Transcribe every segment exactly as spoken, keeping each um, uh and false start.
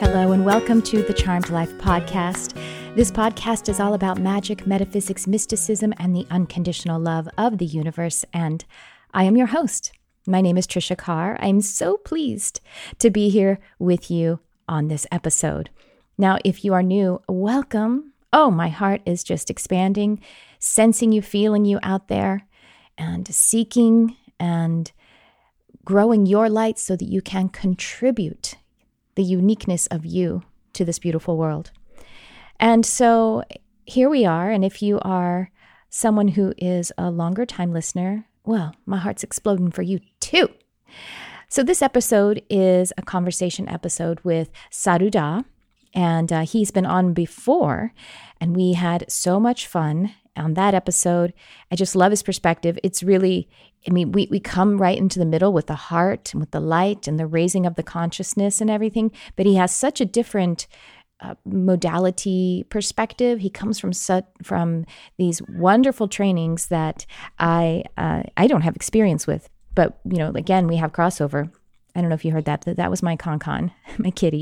Hello, and welcome to the Charmed Life podcast. This podcast is all about magic, metaphysics, mysticism, and the unconditional love of the universe. And I am your host. My name is Trisha Carr. I'm so pleased to be here with you on this episode. Now, if you are new, welcome. Oh, my heart is just expanding, sensing you, feeling you out there, and seeking and growing your light so that you can contribute the uniqueness of you to this beautiful world. And so here we are. And if you are someone who is a longer time listener, well, my heart's exploding for you too. So this episode is a conversation episode with Sadhu Da, and uh, he's been on before, and we had so much fun on that episode. I just love his perspective. It's really, I mean, we, we come right into the middle with the heart and with the light and the raising of the consciousness and everything, but he has such a different uh, modality perspective. He comes from such, from these wonderful trainings that I uh, I don't have experience with, but, you know, again, we have crossover. I don't know if you heard that, but that was my Con-Con, my kitty.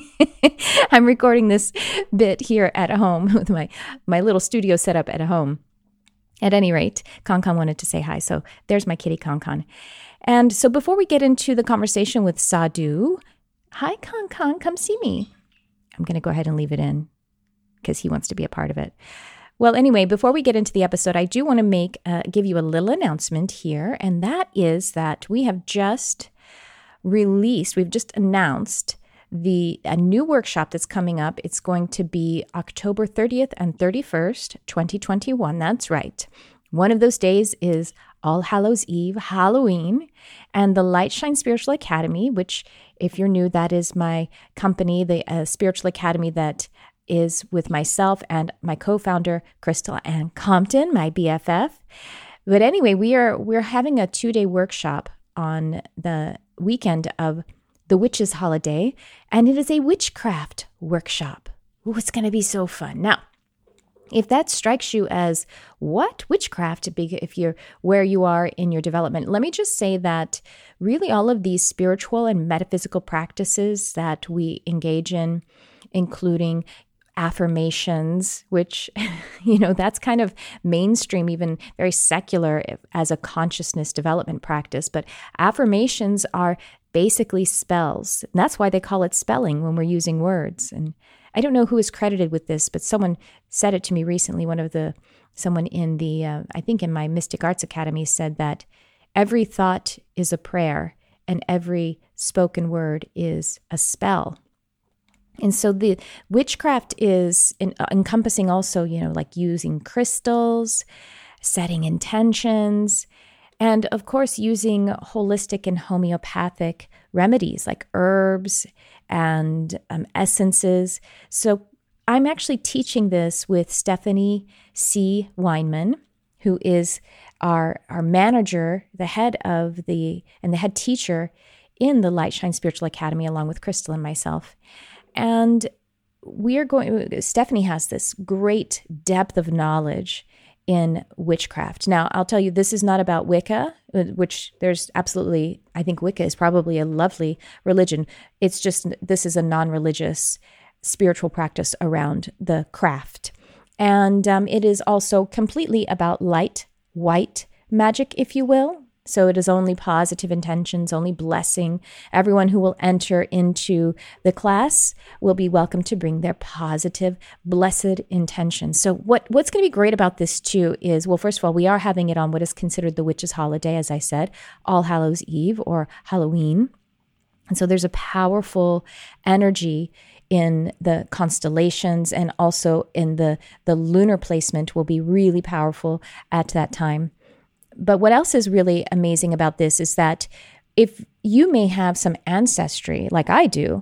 I'm recording this bit here at home with my, my little studio set up at home. At any rate, Con-Con wanted to say hi, so there's my kitty Con-Con. And so before we get into the conversation with Sadhu, hi Con-Con, come see me. I'm going to go ahead and leave it in because he wants to be a part of it. Well, anyway, before we get into the episode, I do want to make uh, give you a little announcement here, and that is that we have just released, we've just announced the a new workshop that's coming up. It's going to be October thirtieth and thirty-first, twenty twenty-one. That's right. One of those days is All Hallows Eve, Halloween, and the Light Shine Spiritual Academy, which, if you're new, that is my company, the uh, Spiritual Academy that is with myself and my co-founder, Crystal Ann Compton, my B F F. But anyway, we are we're having a two-day workshop on the weekend of the Witches' Holiday, and it is a witchcraft workshop. Ooh, it's going to be so fun. Now, if that strikes you as what witchcraft, if you're where you are in your development, let me just say that really all of these spiritual and metaphysical practices that we engage in, including affirmations, which, you know, that's kind of mainstream, even very secular as a consciousness development practice. But affirmations are basically spells. And that's why they call it spelling when we're using words. And I don't know who is credited with this, but someone said it to me recently. One of the, someone in the, uh, I think in my Mystic Arts Academy said that every thought is a prayer and every spoken word is a spell. And so the witchcraft is in, uh, encompassing also, you know, like using crystals, setting intentions, and of course, using holistic and homeopathic remedies like herbs and um, essences. So I'm actually teaching this with Stephanie C. Weinman, who is our, our manager, the head of the, and the head teacher in the Light Shine Spiritual Academy, along with Crystal and myself. And we are going, Stephanie has this great depth of knowledge in witchcraft. Now, I'll tell you, this is not about Wicca, which there's absolutely, I think Wicca is probably a lovely religion. It's just, this is a non-religious spiritual practice around the craft. And um, it is also completely about light, white magic, if you will. So it is only positive intentions, only blessing. Everyone who will enter into the class will be welcome to bring their positive, blessed intentions. So what, what's going to be great about this too is, well, first of all, we are having it on what is considered the Witches' Holiday, as I said, All Hallows Eve or Halloween. And so there's a powerful energy in the constellations, and also in the, the lunar placement will be really powerful at that time. But what else is really amazing about this is that if you may have some ancestry, like I do,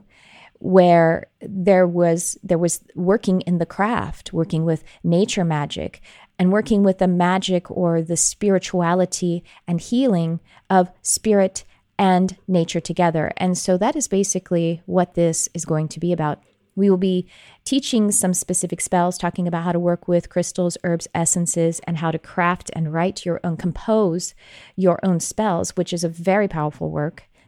where there was there was working in the craft, working with nature magic, and working with the magic or the spirituality and healing of spirit and nature together. And so that is basically what this is going to be about. We will be teaching some specific spells, talking about how to work with crystals, herbs, essences, and how to craft and write your own, compose your own spells, which is a very powerful work.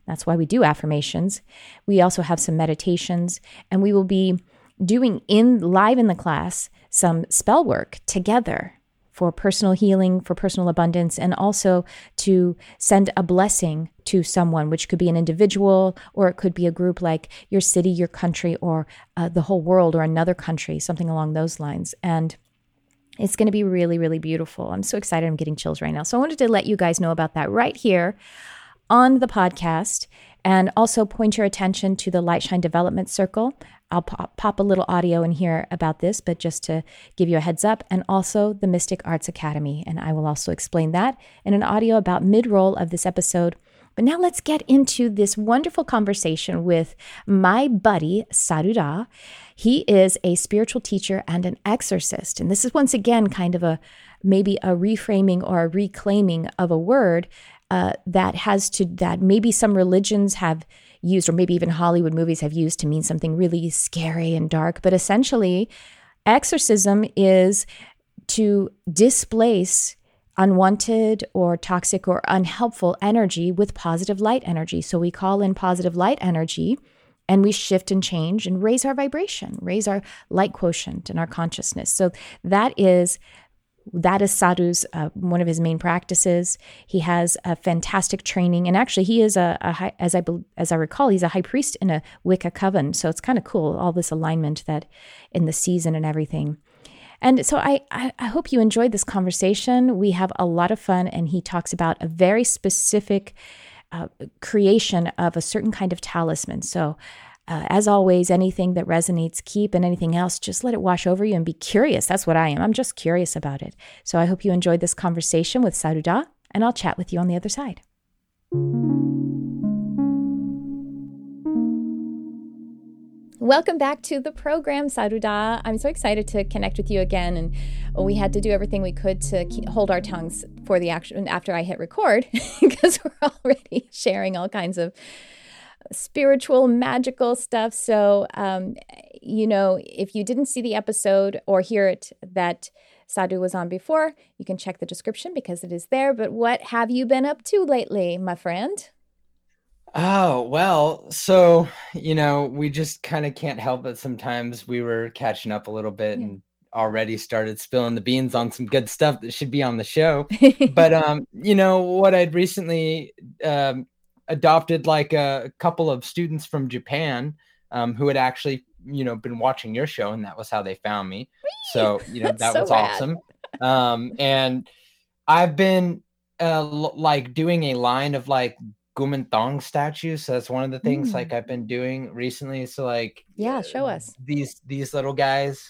That's why we do affirmations. We also have some meditations, and we will be doing in live in the class some spell work together for personal healing, for personal abundance, and also to send a blessing to someone, which could be an individual, or it could be a group like your city, your country, or uh, the whole world, or another country, something along those lines. And it's going to be really, really beautiful. I'm so excited. I'm getting chills right now. So I wanted to let you guys know about that right here on the podcast, and also point your attention to the Lightshine Development Circle. I'll pop, pop a little audio in here about this, but just to give you a heads up, and also the Mystic Arts Academy. And I will also explain that in an audio about mid-roll of this episode. But now let's get into this wonderful conversation with my buddy, Sadhu Da. He is a spiritual teacher and an exorcist. And this is once again kind of a maybe a reframing or a reclaiming of a word uh, that has to, that maybe some religions have used, or maybe even Hollywood movies have used to mean something really scary and dark. But essentially, exorcism is to displace unwanted or toxic or unhelpful energy with positive light energy. So we call in positive light energy, and we shift and change and raise our vibration, raise our light quotient and our consciousness. So that is That is Sadhu's, uh, one of his main practices. He has a fantastic training. And actually, he is, a, a high, as I as I recall, he's a high priest in a Wicca coven. So it's kind of cool, all this alignment that in the season and everything. And so I, I, I hope you enjoyed this conversation. We have a lot of fun, and he talks about a very specific uh, creation of a certain kind of talisman. So Uh, as always, anything that resonates, keep, and anything else, just let it wash over you and be curious. That's what I am. I'm just curious about it. So I hope you enjoyed this conversation with Sadhu Da, and I'll chat with you on the other side. Welcome back to the program, Sadhu Da. I'm so excited to connect with you again. And we had to do everything we could to keep, hold our tongues for the action after I hit record, because we're already sharing all kinds of spiritual, magical stuff. So, um, you know, if you didn't see the episode or hear it that Sadhu was on before, you can check the description because it is there. But what have you been up to lately, my friend? Oh, well, so, you know, we just kind of can't help it. Sometimes we were catching up a little bit, yeah, and already started spilling the beans on some good stuff that should be on the show. But, um, you know, what I'd recently um, adopted like a couple of students from Japan um, who had actually, you know, been watching your show, and that was how they found me. So, you know, that so was rad. awesome. Um, and I've been uh, l- like doing a line of like Gumantong statues. So that's one of the things mm. like I've been doing recently. So like, yeah, show uh, us these, these little guys.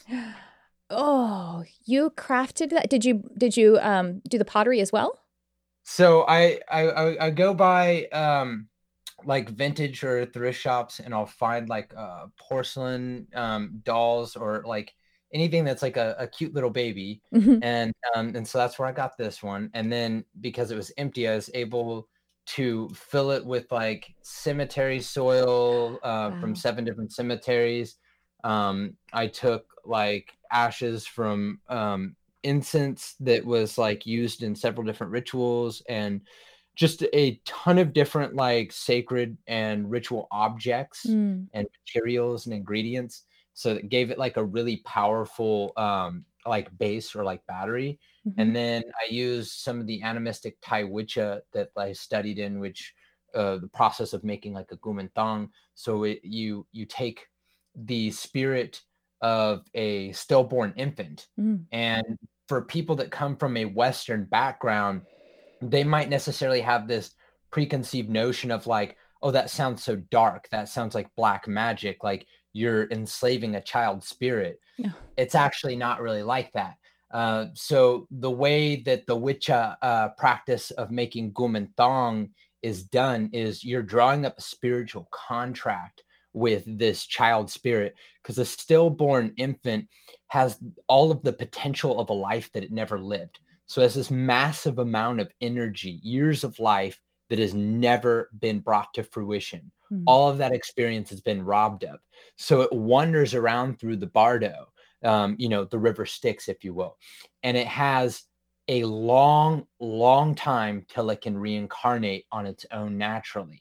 Oh, you crafted that. Did you, did you um, do the pottery as well? So I, I, I go by um, like vintage or thrift shops, and I'll find like uh, porcelain um, dolls or like anything that's like a, a cute little baby. Mm-hmm. And, um, and so that's where I got this one. And then because it was empty, I was able to fill it with like cemetery soil uh, wow. from seven different cemeteries. Um, I took like ashes from um, incense that was like used in several different rituals, and just a ton of different like sacred and ritual objects mm. and materials and ingredients. So it gave it like a really powerful um, like base or like battery. Mm-hmm. And then I used some of the animistic Tai Wicca that I studied in, which uh, the process of making like a Gumantong. So it, you you take the spirit of a stillborn infant, mm. and for people that come from a Western background, they might necessarily have this preconceived notion of like, oh, that sounds so dark. That sounds like black magic. Like you're enslaving a child's spirit. No. It's actually not really like that. Uh, so the way that the Wicca uh, practice of making Gumantong is done is you're drawing up a spiritual contract with this child spirit, because a stillborn infant has all of the potential of a life that it never lived. So there's this massive amount of energy, years of life that has never been brought to fruition. Mm. All of that experience has been robbed of. So it wanders around through the bardo, um, you know, the river Styx, if you will. And it has a long, long time till it can reincarnate on its own naturally.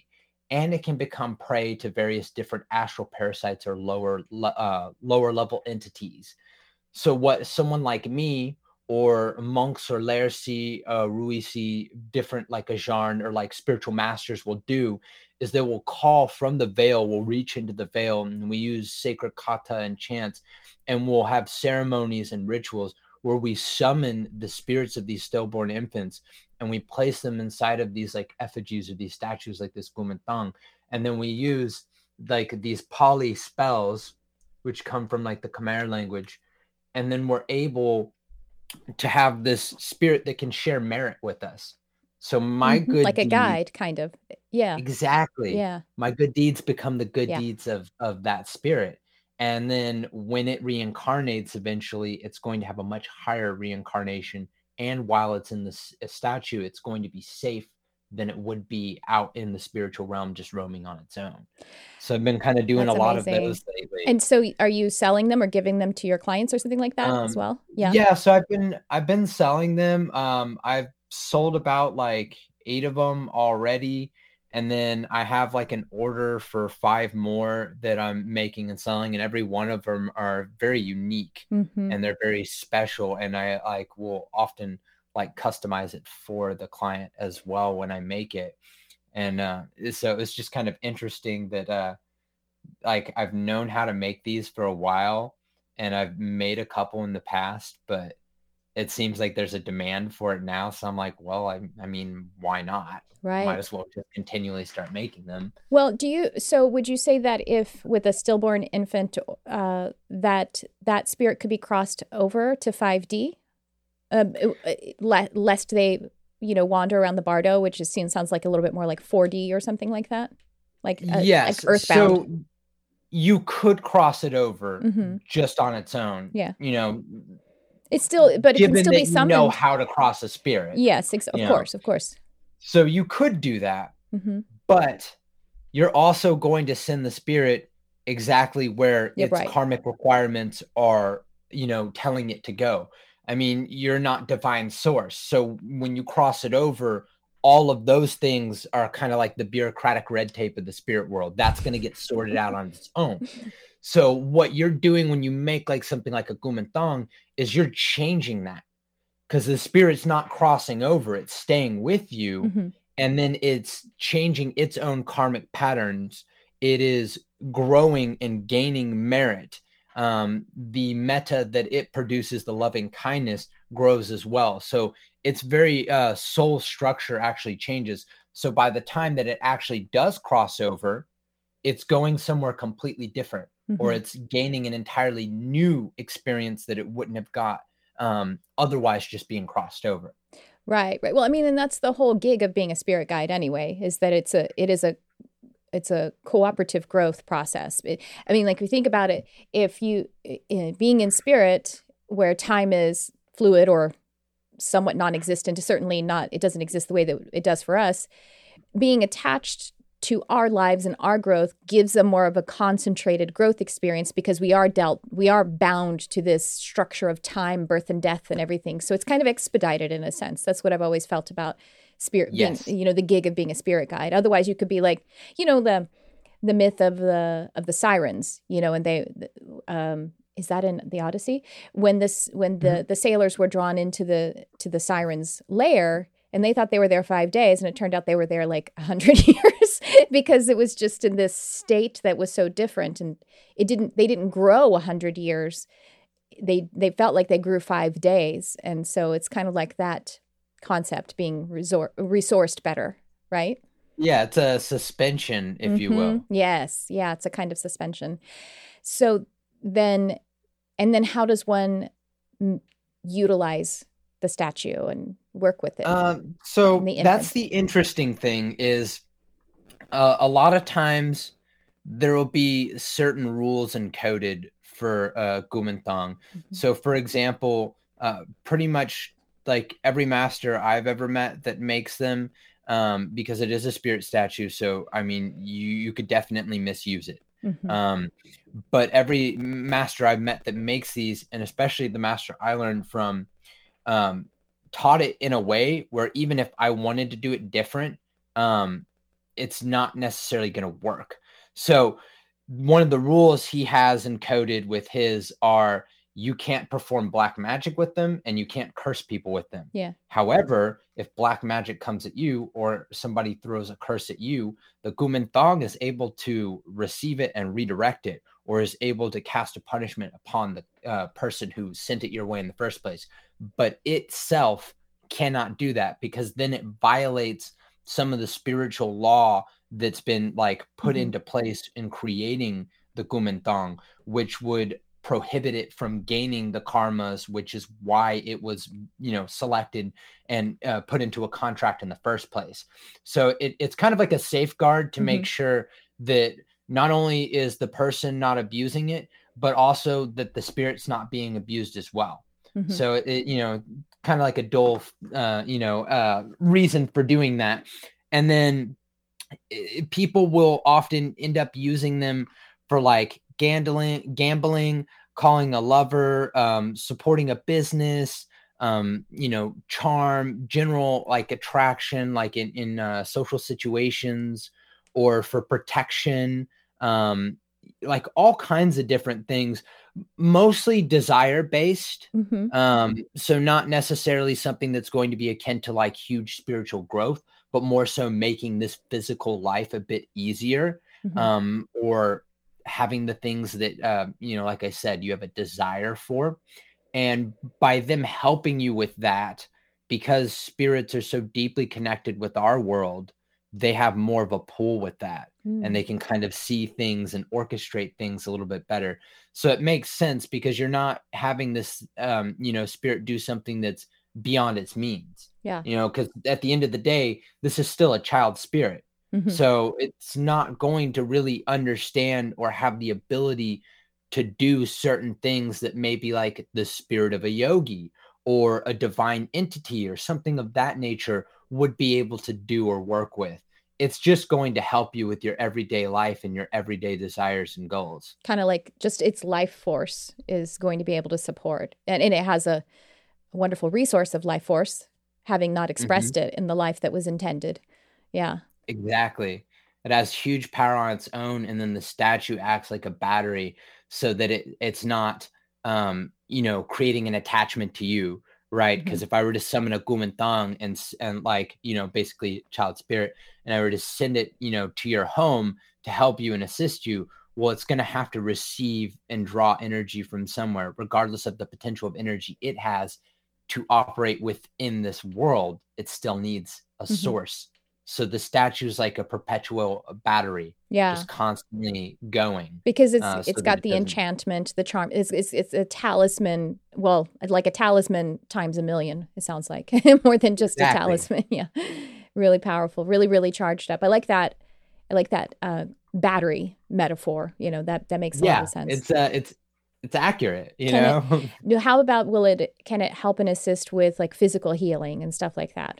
and it can become prey to various different astral parasites or lower uh, lower level entities. So what someone like me or monks or laerci, uh, ruisi, different like Ajarn or like spiritual masters will do is they will call from the veil, will reach into the veil, and we use sacred kata and chants, and we'll have ceremonies and rituals where we summon the spirits of these stillborn infants and we place them inside of these like effigies or these statues like this Gumantang. And then we use like these Pali spells, which come from like the Khmer language. And then we're able to have this spirit that can share merit with us. So my mm-hmm. good like a deed, guide, kind of. Yeah. Exactly. Yeah. My good deeds become the good yeah. deeds of, of that spirit. And then when it reincarnates, eventually it's going to have a much higher reincarnation. And while it's in this statue, it's going to be safe than it would be out in the spiritual realm, just roaming on its own. So I've been kind of doing That's a lot amazing. of those lately. And so are you selling them or giving them to your clients or something like that um, as well? Yeah. Yeah. So I've been, I've been selling them. Um, I've sold about like eight of them already. And then I have like an order for five more that I'm making and selling. And every one of them are very unique mm-hmm. and they're very special. And I like will often like customize it for the client as well when I make it. And uh, so it's just kind of interesting that uh, like I've known how to make these for a while and I've made a couple in the past, but it seems like there's a demand for it now. So I'm like, well, I, I mean, why not? Right. Might as well just continually start making them. Well, do you, so would you say that if with a stillborn infant, uh, that that spirit could be crossed over to five D, um, le- lest they, you know, wander around the bardo, which is seen, sounds like a little bit more like four D or something like that? Like, uh, yes. like Earthbound. So you could cross it over mm-hmm. just on its own. Yeah. You know, it's still, but it given can still that be summoned. You know how to cross a spirit. Yes, ex- of course, know? of course. So you could do that, mm-hmm. but you're also going to send the spirit exactly where yeah, its right. karmic requirements are, you know, telling it to go. I mean, you're not divine source. So when you cross it over, all of those things are kind of like the bureaucratic red tape of the spirit world. That's going to get sorted out on its own. So what you're doing when you make like something like a Gumantang is you're changing that because the spirit's not crossing over. It's staying with you. Mm-hmm. And then it's changing its own karmic patterns. It is growing and gaining merit. Um, the meta that it produces, the loving kindness, grows as well. So its very uh, soul structure actually changes. So by the time that it actually does cross over, it's going somewhere completely different, mm-hmm. or it's gaining an entirely new experience that it wouldn't have got um, otherwise just being crossed over. Right, right. Well, I mean, and that's the whole gig of being a spirit guide anyway, is that it's a, it is a, it's a cooperative growth process. It, I mean, like we think about it, if you, in, being in spirit where time is fluid or somewhat non-existent, certainly not, it doesn't exist the way that it does for us, being attached to our lives and our growth gives them more of a concentrated growth experience because we are dealt, we are bound to this structure of time, birth and death and everything. So it's kind of expedited in a sense. That's what I've always felt about spirit, yes. being, you know, the gig of being a spirit guide. Otherwise you could be like, you know, the, the myth of the, of the sirens, you know, and they, um, is that in the Odyssey? When this, when the, mm-hmm. the sailors were drawn into the, to the sirens' lair, and they thought they were there five days, and it turned out they were there like a hundred years because it was just in this state that was so different, and it didn't. They didn't grow a hundred years. They they felt like they grew five days, and so it's kind of like that concept being resor- resourced better, right? Yeah, it's a suspension, if mm-hmm. you will. Yes, yeah, it's a kind of suspension. So then, and then, how does one m- utilize the statue and work with it? Um, so the that's the interesting thing is uh, a lot of times there will be certain rules encoded for uh, Gumantang. Mm-hmm. So for example, uh, pretty much like every master I've ever met that makes them, um, because it is a spirit statue. So, I mean, you, you could definitely misuse it. Mm-hmm. Um, but every master I've met that makes these, and especially the master I learned from, um, taught it in a way where even if I wanted to do it different, um, it's not necessarily going to work. So one of the rules he has encoded with his are you can't perform black magic with them and you can't curse people with them. Yeah. However, if black magic comes at you or somebody throws a curse at you, the Gumintang is able to receive it and redirect it, or is able to cast a punishment upon the uh, person who sent it your way in the first place. But itself cannot do that, because then it violates some of the spiritual law that's been like put mm-hmm. into place in creating the Gumintang, which would prohibit it from gaining the karmas, which is why it was, you know, selected and uh, put into a contract in the first place. So it, it's kind of like a safeguard to mm-hmm. make sure that not only is the person not abusing it, but also that the spirit's not being abused as well. Mm-hmm. So it, you know, kind of like a dual, uh, you know, uh, reason for doing that. And then it, people will often end up using them for like gambling, gambling, calling a lover, um, supporting a business, um, you know, charm, general like attraction, like in, in uh, social situations, or for protection, um, like all kinds of different things, mostly desire based. Mm-hmm. Um, so not necessarily something that's going to be akin to like huge spiritual growth, but more so making this physical life a bit easier, mm-hmm. um, or having the things that, uh, you know, like I said, you have a desire for. And by them helping you with that, because spirits are so deeply connected with our world, they have more of a pull with that, mm. and they can kind of see things and orchestrate things a little bit better. So it makes sense, because you're not having this, um, you know, spirit do something that's beyond its means. Yeah. You know, because at the end of the day, this is still a child spirit. Mm-hmm. So it's not going to really understand or have the ability to do certain things that may be like the spirit of a yogi or a divine entity or something of that nature would be able to do or work with. It's just going to help you with your everyday life and your everyday desires and goals. Kind of like just its life force is going to be able to support. And, and it has a wonderful resource of life force, having not expressed mm-hmm. it in the life that was intended. Yeah. Exactly. It has huge power on its own. And then the statue acts like a battery, so that it it's not, um, you know, creating an attachment to you. Right. Because mm-hmm. if I were to summon a Gumintang and, and like, you know, basically child spirit, and I were to send it, you know, to your home to help you and assist you, well, it's going to have to receive and draw energy from somewhere, regardless of the potential of energy it has to operate within this world. It still needs a mm-hmm. source. So the statue is like a perpetual battery, yeah, just constantly going, because it's uh, so it's got it the doesn't... enchantment, the charm. It's, it's it's a talisman. Well, like a talisman times a million. It sounds like more than just exactly. a talisman. Yeah, really powerful, really really charged up. I like that. I like that uh, battery metaphor. You know, that that makes a yeah, lot of sense. It's uh, it's it's accurate. You can know. It, how about will it? Can it help and assist with like physical healing and stuff like that?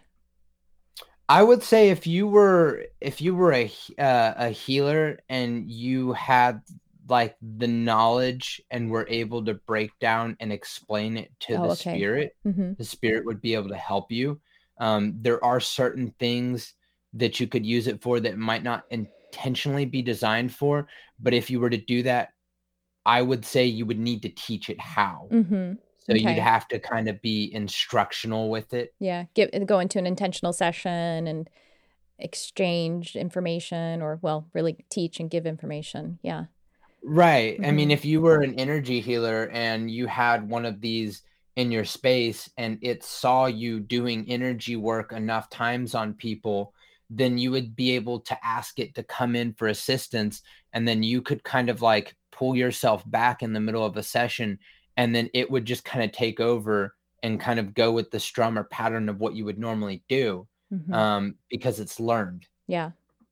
I would say if you were if you were a uh, a healer and you had like the knowledge and were able to break down and explain it to oh, the okay. spirit, mm-hmm. the spirit would be able to help you. Um, there are certain things that you could use it for that might not intentionally be designed for, but if you were to do that, I would say you would need to teach it how. Mm-hmm. So okay. you'd have to kind of be instructional with it. Yeah, get go into an intentional session and exchange information, or well, really teach and give information. Yeah. Right. Mm-hmm. I mean, if you were an energy healer and you had one of these in your space and it saw you doing energy work enough times on people, then you would be able to ask it to come in for assistance. And then you could kind of like pull yourself back in the middle of a session, and then it would just kind of take over and kind of go with the strum or pattern of what you would normally do, mm-hmm. um, because it's learned. Yeah.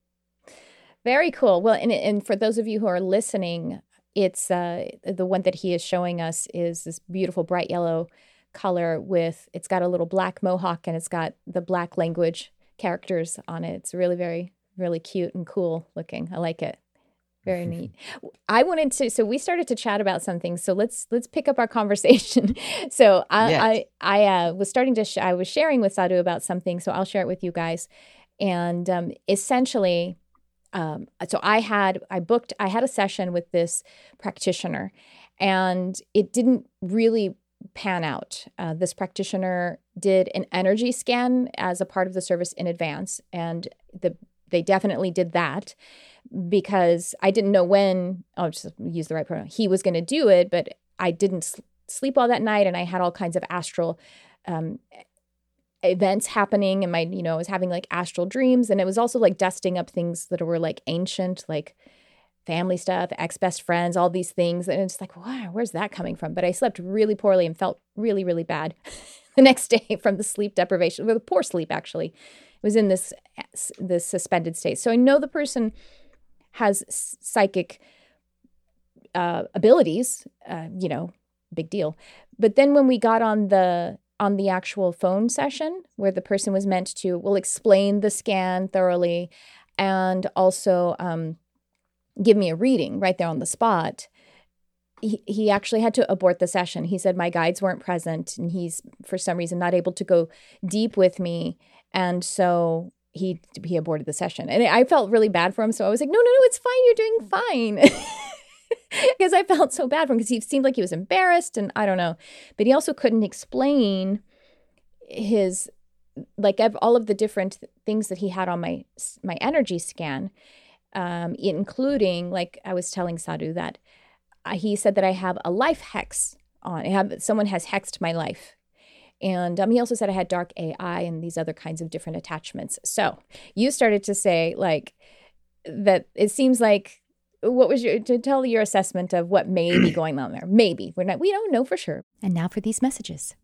Very cool. Well, and, and for those of you who are listening, it's uh, the one that he is showing us is this beautiful bright yellow color with, it's got a little black mohawk and it's got the black language characters on it. It's really, very, really cute and cool looking. I like it. Very neat. I wanted to, so we started to chat about something. So let's let's pick up our conversation. So I yes. I, I uh, was starting to, sh- I was sharing with Sadhu about something. So I'll share it with you guys. And um, essentially, um, so I had, I booked, I had a session with this practitioner, and it didn't really pan out. Uh, this practitioner did an energy scan as a part of the service in advance, and the they definitely did that because I didn't know when, I'll just use the right pronoun, he was going to do it, but I didn't sl- sleep all that night, and I had all kinds of astral um, events happening, and my, you know, I was having like astral dreams, and it was also like dusting up things that were like ancient, like family stuff, ex-best friends, all these things. And it's like, wow, where's that coming from? But I slept really poorly and felt really, really bad the next day from the sleep deprivation, with poor sleep, actually. It was in this, this suspended state. So I know the person has psychic uh, abilities, uh, you know, big deal. But then when we got on the on the actual phone session where the person was meant to, will explain the scan thoroughly and also um, give me a reading right there on the spot, he, he actually had to abort the session. He said my guides weren't present, and he's, for some reason, not able to go deep with me. And so he he aborted the session. And I felt really bad for him. So I was like, no, no, no, it's fine. You're doing fine. Because I felt so bad for him because he seemed like he was embarrassed, and I don't know. But he also couldn't explain his, like, all of the different things that he had on my my energy scan, um, including, like I was telling Sadhu, that he said that I have a life hex on. I have, someone has hexed my life. And um, he also said I had dark A I and these other kinds of different attachments. So you started to say, like, that it seems like, what was your, to tell your assessment of what may be going on there? Maybe. We're not, we don't know for sure. And now for these messages.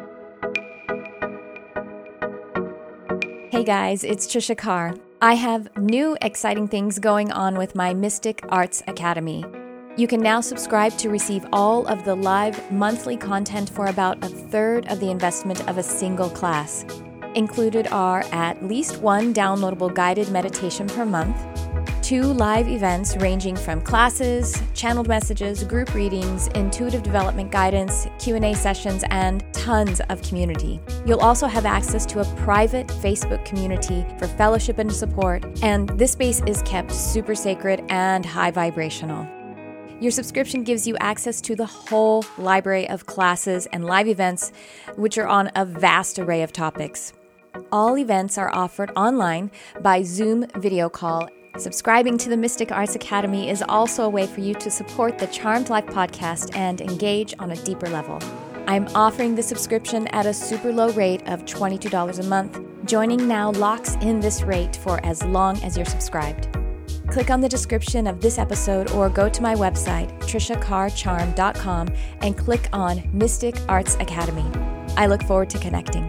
Hey guys, it's Trisha Carr. I have new exciting things going on with my Mystic Arts Academy. You can now subscribe to receive all of the live monthly content for about a third of the investment of a single class. Included are at least one downloadable guided meditation per month, two live events ranging from classes, channeled messages, group readings, intuitive development guidance, Q and A sessions, and tons of community. You'll also have access to a private Facebook community for fellowship and support, and this space is kept super sacred and high vibrational. Your subscription gives you access to the whole library of classes and live events, which are on a vast array of topics. All events are offered online by Zoom video call. Subscribing to the Mystic Arts Academy is also a way for you to support the Charmed Life podcast and engage on a deeper level. I'm offering the subscription at a super low rate of twenty-two dollars a month. Joining now locks in this rate for as long as you're subscribed. Click on the description of this episode or go to my website, trisha carr charm dot com, and click on Mystic Arts Academy. I look forward to connecting.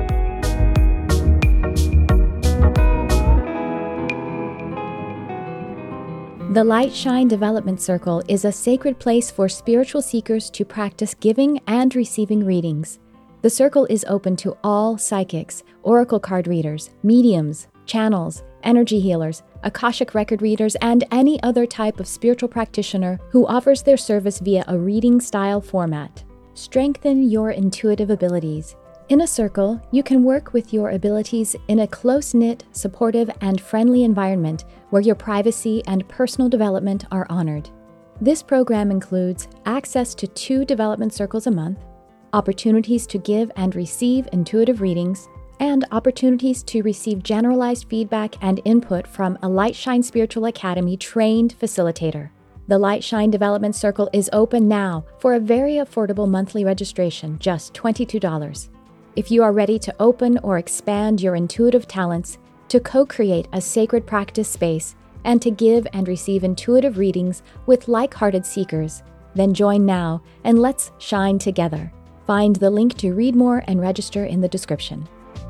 The Light Shine Development Circle is a sacred place for spiritual seekers to practice giving and receiving readings. The circle is open to all psychics, oracle card readers, mediums, channels, energy healers, Akashic record readers, and any other type of spiritual practitioner who offers their service via a reading-style format. Strengthen your intuitive abilities. In a circle, you can work with your abilities in a close-knit, supportive, and friendly environment where your privacy and personal development are honored. This program includes access to two development circles a month, opportunities to give and receive intuitive readings, and opportunities to receive generalized feedback and input from a Light Shine Spiritual Academy trained facilitator. The Light Shine Development Circle is open now for a very affordable monthly registration, just twenty-two dollars. If you are ready to open or expand your intuitive talents, to co-create a sacred practice space, and to give and receive intuitive readings with like-hearted seekers, then join now and let's shine together. Find the link to read more and register in the description.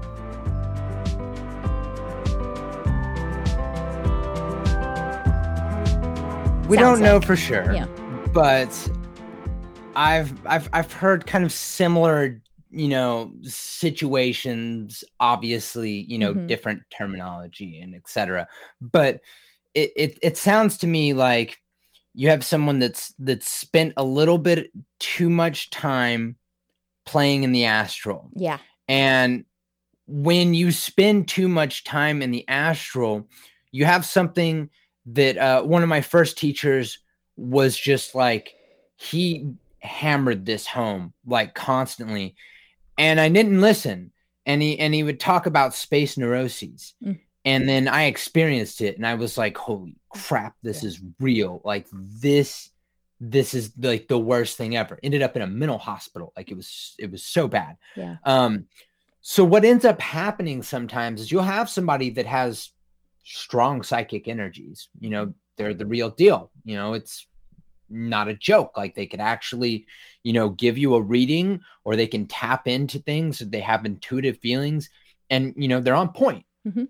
We Sounds don't know like- for sure, yeah. but I've I've I've heard kind of similar, you know, situations. Obviously, you know, Mhm. different terminology and et cetera. But it, it it sounds to me like you have someone that's that's spent a little bit too much time playing in the astral, Yeah. and when you spend too much time in the astral, you have something that uh, one of my first teachers was just like, he hammered this home like constantly, and I didn't listen. And he and he would talk about space neuroses, mm. and then I experienced it, and I was like, "Holy crap, this yeah. is real! Like this, this is like the worst thing ever." Ended up in a mental hospital. Like it was, it was so bad. Yeah. Um. So what ends up happening sometimes is you'll have somebody that has strong psychic energies. You know, they're the real deal. You know, it's not a joke. Like they could actually, you know, give you a reading, or they can tap into things. They have intuitive feelings, and, you know, they're on point. Mm-hmm.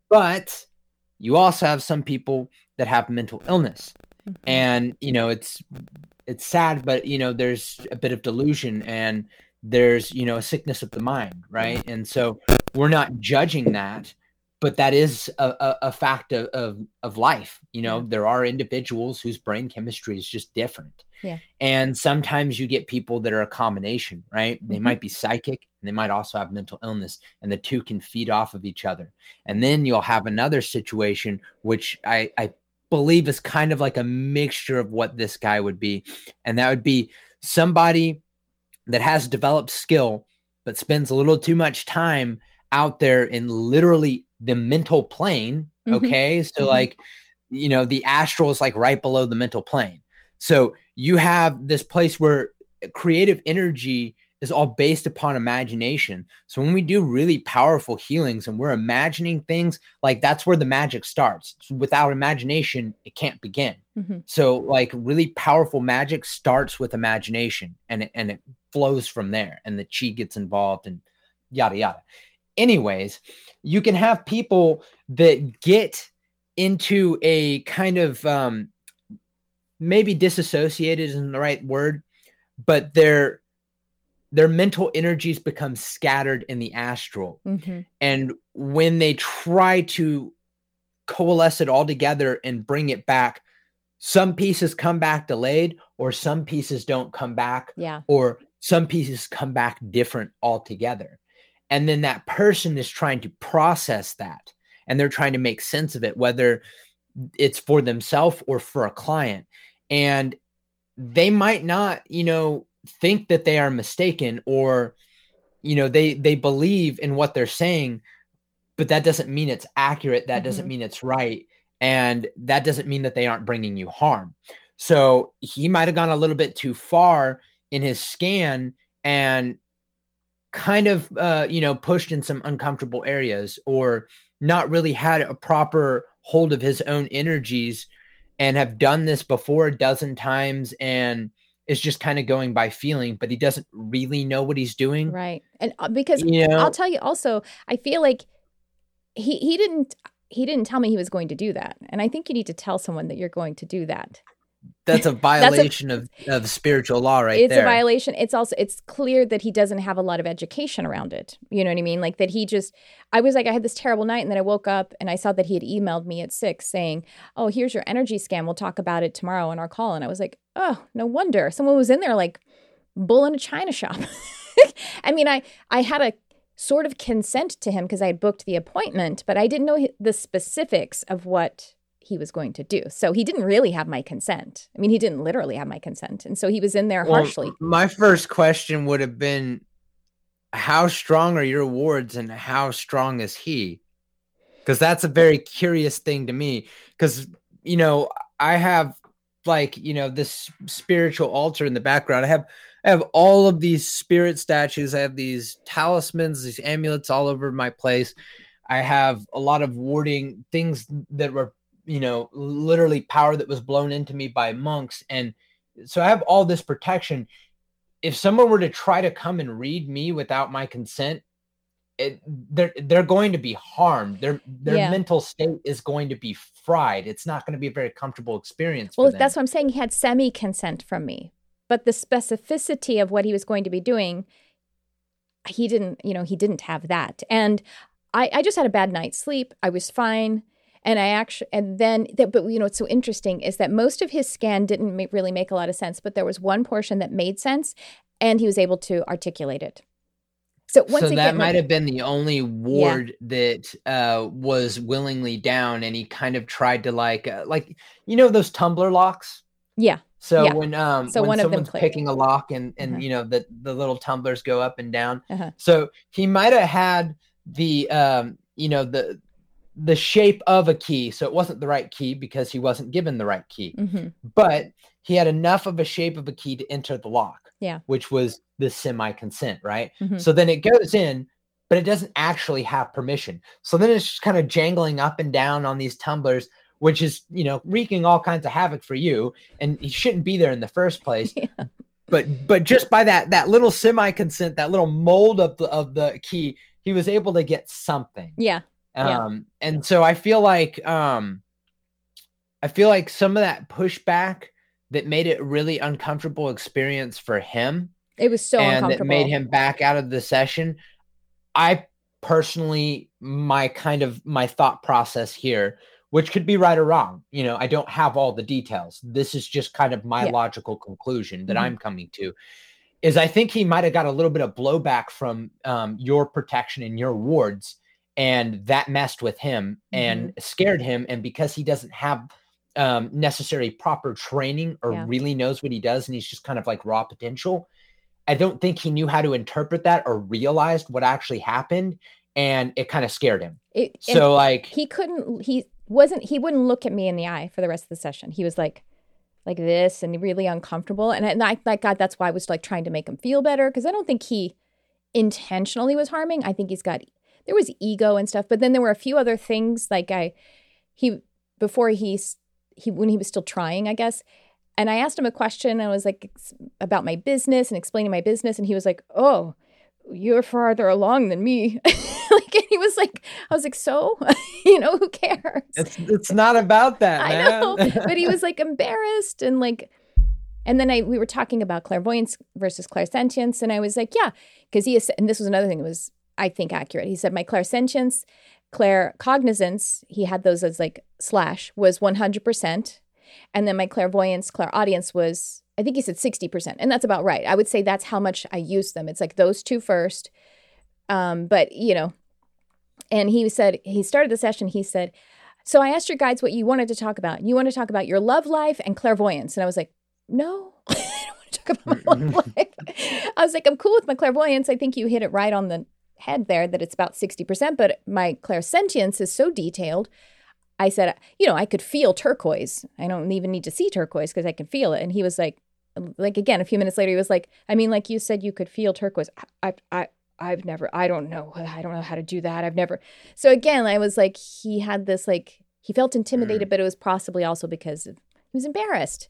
But you also have some people that have mental illness, mm-hmm. and, you know, it's, it's sad, but, you know, there's a bit of delusion, and there's, you know, a sickness of the mind. Right. And so we're not judging that, but that is a, a, a fact of, of, of life. You know, yeah. there are individuals whose brain chemistry is just different. Yeah. And sometimes you get people that are a combination, right? They Mm-hmm. might be psychic, and they might also have mental illness, and the two can feed off of each other. And then you'll have another situation, which I, I believe is kind of like a mixture of what this guy would be. And that would be somebody that has developed skill, but spends a little too much time out there in literally the mental plane. Okay. Mm-hmm. So mm-hmm. like, you know, the astral is like right below the mental plane. So you have this place where creative energy is all based upon imagination. So when we do really powerful healings and we're imagining things, like that's where the magic starts. So without imagination, it can't begin. Mm-hmm. So like really powerful magic starts with imagination, and it, and it flows from there, and the chi gets involved, and yada, yada. Anyways, you can have people that get into a kind of, um, maybe disassociated isn't the right word, but their, their mental energies become scattered in the astral. Mm-hmm. And when they try to coalesce it all together and bring it back, some pieces come back delayed, or some pieces don't come back, yeah. or some pieces come back different altogether. And then that person is trying to process that, and they're trying to make sense of it, whether it's for themselves or for a client. And they might not, you know, think that they are mistaken, or, you know, they, they believe in what they're saying, but that doesn't mean it's accurate. That mm-hmm. doesn't mean it's right. And that doesn't mean that they aren't bringing you harm. So he might've gone a little bit too far in his scan, and kind of, uh, you know, pushed in some uncomfortable areas, or not really had a proper hold of his own energies, and have done this before a dozen times, and is just kind of going by feeling, but he doesn't really know what he's doing. Right. And because you know, I'll tell you also, I feel like he, he didn't, he didn't tell me he was going to do that. And I think you need to tell someone that you're going to do that. That's a violation That's a, of, of spiritual law right it's there. It's a violation. It's also, it's clear that he doesn't have a lot of education around it. You know what I mean? Like that he just, I was like, I had this terrible night, and then I woke up and I saw that he had emailed me at six saying, oh, here's your energy scan. We'll talk about it tomorrow on our call. And I was like, oh, no wonder. Someone was in there like bull in a china shop. I mean, I, I had a sort of consent to him because I had booked the appointment, but I didn't know the specifics of what he was going to do. So he didn't really have my consent. I mean, he didn't literally have my consent. And so he was in there well, harshly. My first question would have been, how strong are your wards, and how strong is he? Because that's a very curious thing to me. Because, you know, I have like, you know, this spiritual altar in the background. I have, I have all of these spirit statues. I have these talismans, these amulets all over my place. I have a lot of warding things that were, you know, literally power that was blown into me by monks. And so I have all this protection. If someone were to try to come and read me without my consent, it, they're, they're going to be harmed. Their, their yeah. mental state is going to be fried. It's not going to be a very comfortable experience. Well, for them. That's what I'm saying. He had semi-consent from me, but the specificity of what he was going to be doing, he didn't, you know, he didn't have that. And I, I just had a bad night's sleep. I was fine. And I actually, and then, but you know, what's so interesting is that most of his scan didn't make, really make a lot of sense, but there was one portion that made sense, and he was able to articulate it. So once so again, that might like, have been the only ward yeah. that uh, was willingly down, and he kind of tried to like, uh, like you know those tumbler locks. Yeah. So yeah. when um so when one someone's of them picking a lock and and uh-huh. you know the the little tumblers go up and down. Uh-huh. So he might have had the um you know the the shape of a key. So it wasn't the right key because he wasn't given the right key. Mm-hmm. But he had enough of a shape of a key to enter the lock. Yeah. Which was the semi-consent, right? Mm-hmm. So then it goes in, but it doesn't actually have permission. So then it's just kind of jangling up and down on these tumblers, which is, you know, wreaking all kinds of havoc for you. And he shouldn't be there in the first place. Yeah. But but just by that that little semi-consent, that little mold of the of the key, he was able to get something. Yeah. Um, yeah. And so I feel like um, I feel like some of that pushback that made it a really uncomfortable experience for him. It was so and uncomfortable. That made him back out of the session. I personally, my kind of my thought process here, which could be right or wrong, you know, I don't have all the details. This is just kind of my yeah. logical conclusion that mm-hmm. I'm coming to, is I think he might have got a little bit of blowback from um, your protection and your wards, and that messed with him mm-hmm. and scared him. And because he doesn't have um, necessary proper training or yeah. really knows what he does, and he's just kind of like raw potential, I don't think he knew how to interpret that or realized what actually happened. And it kind of scared him. It, so like he couldn't, he wasn't, he wouldn't look at me in the eye for the rest of the session. He was like, like this and really uncomfortable. And I, and I like, God, that's why I was like trying to make him feel better. Cause I don't think he intentionally was harming. I think he's got, there was ego and stuff, but then there were a few other things. Like I, he, before he, he, when he was still trying, I guess. And I asked him a question and I was like about my business and explaining my business. And he was like, oh, you're farther along than me. Like, and he was like, I was like, so, you know, who cares? It's it's not about that, man. I know, but he was like embarrassed and like, and then I we were talking about clairvoyance versus clairsentience, and I was like, yeah, because he is, and this was another thing that was, I think, accurate. He said my clairsentience, claircognizance, he had those as like slash was one hundred percent, and then my clairvoyance, clairaudience was, I think he said sixty percent. And that's about right. I would say that's how much I use them. It's like those two first. Um, but, you know, and he said, he started the session, he said, so I asked your guides what you wanted to talk about. You want to talk about your love life and clairvoyance. And I was like, no, I don't want to talk about my love life. I was like, I'm cool with my clairvoyance. I think you hit it right on the head there that it's about sixty percent. But my clairsentience is so detailed. I said, you know, I could feel turquoise. I don't even need to see turquoise because I can feel it. And he was like, like, again, a few minutes later, he was like, I mean, like you said, you could feel turquoise. I, I, I've never, I don't know. I don't know how to do that. I've never. So again, I was like, he had this, like, he felt intimidated, mm. but it was possibly also because of, he was embarrassed.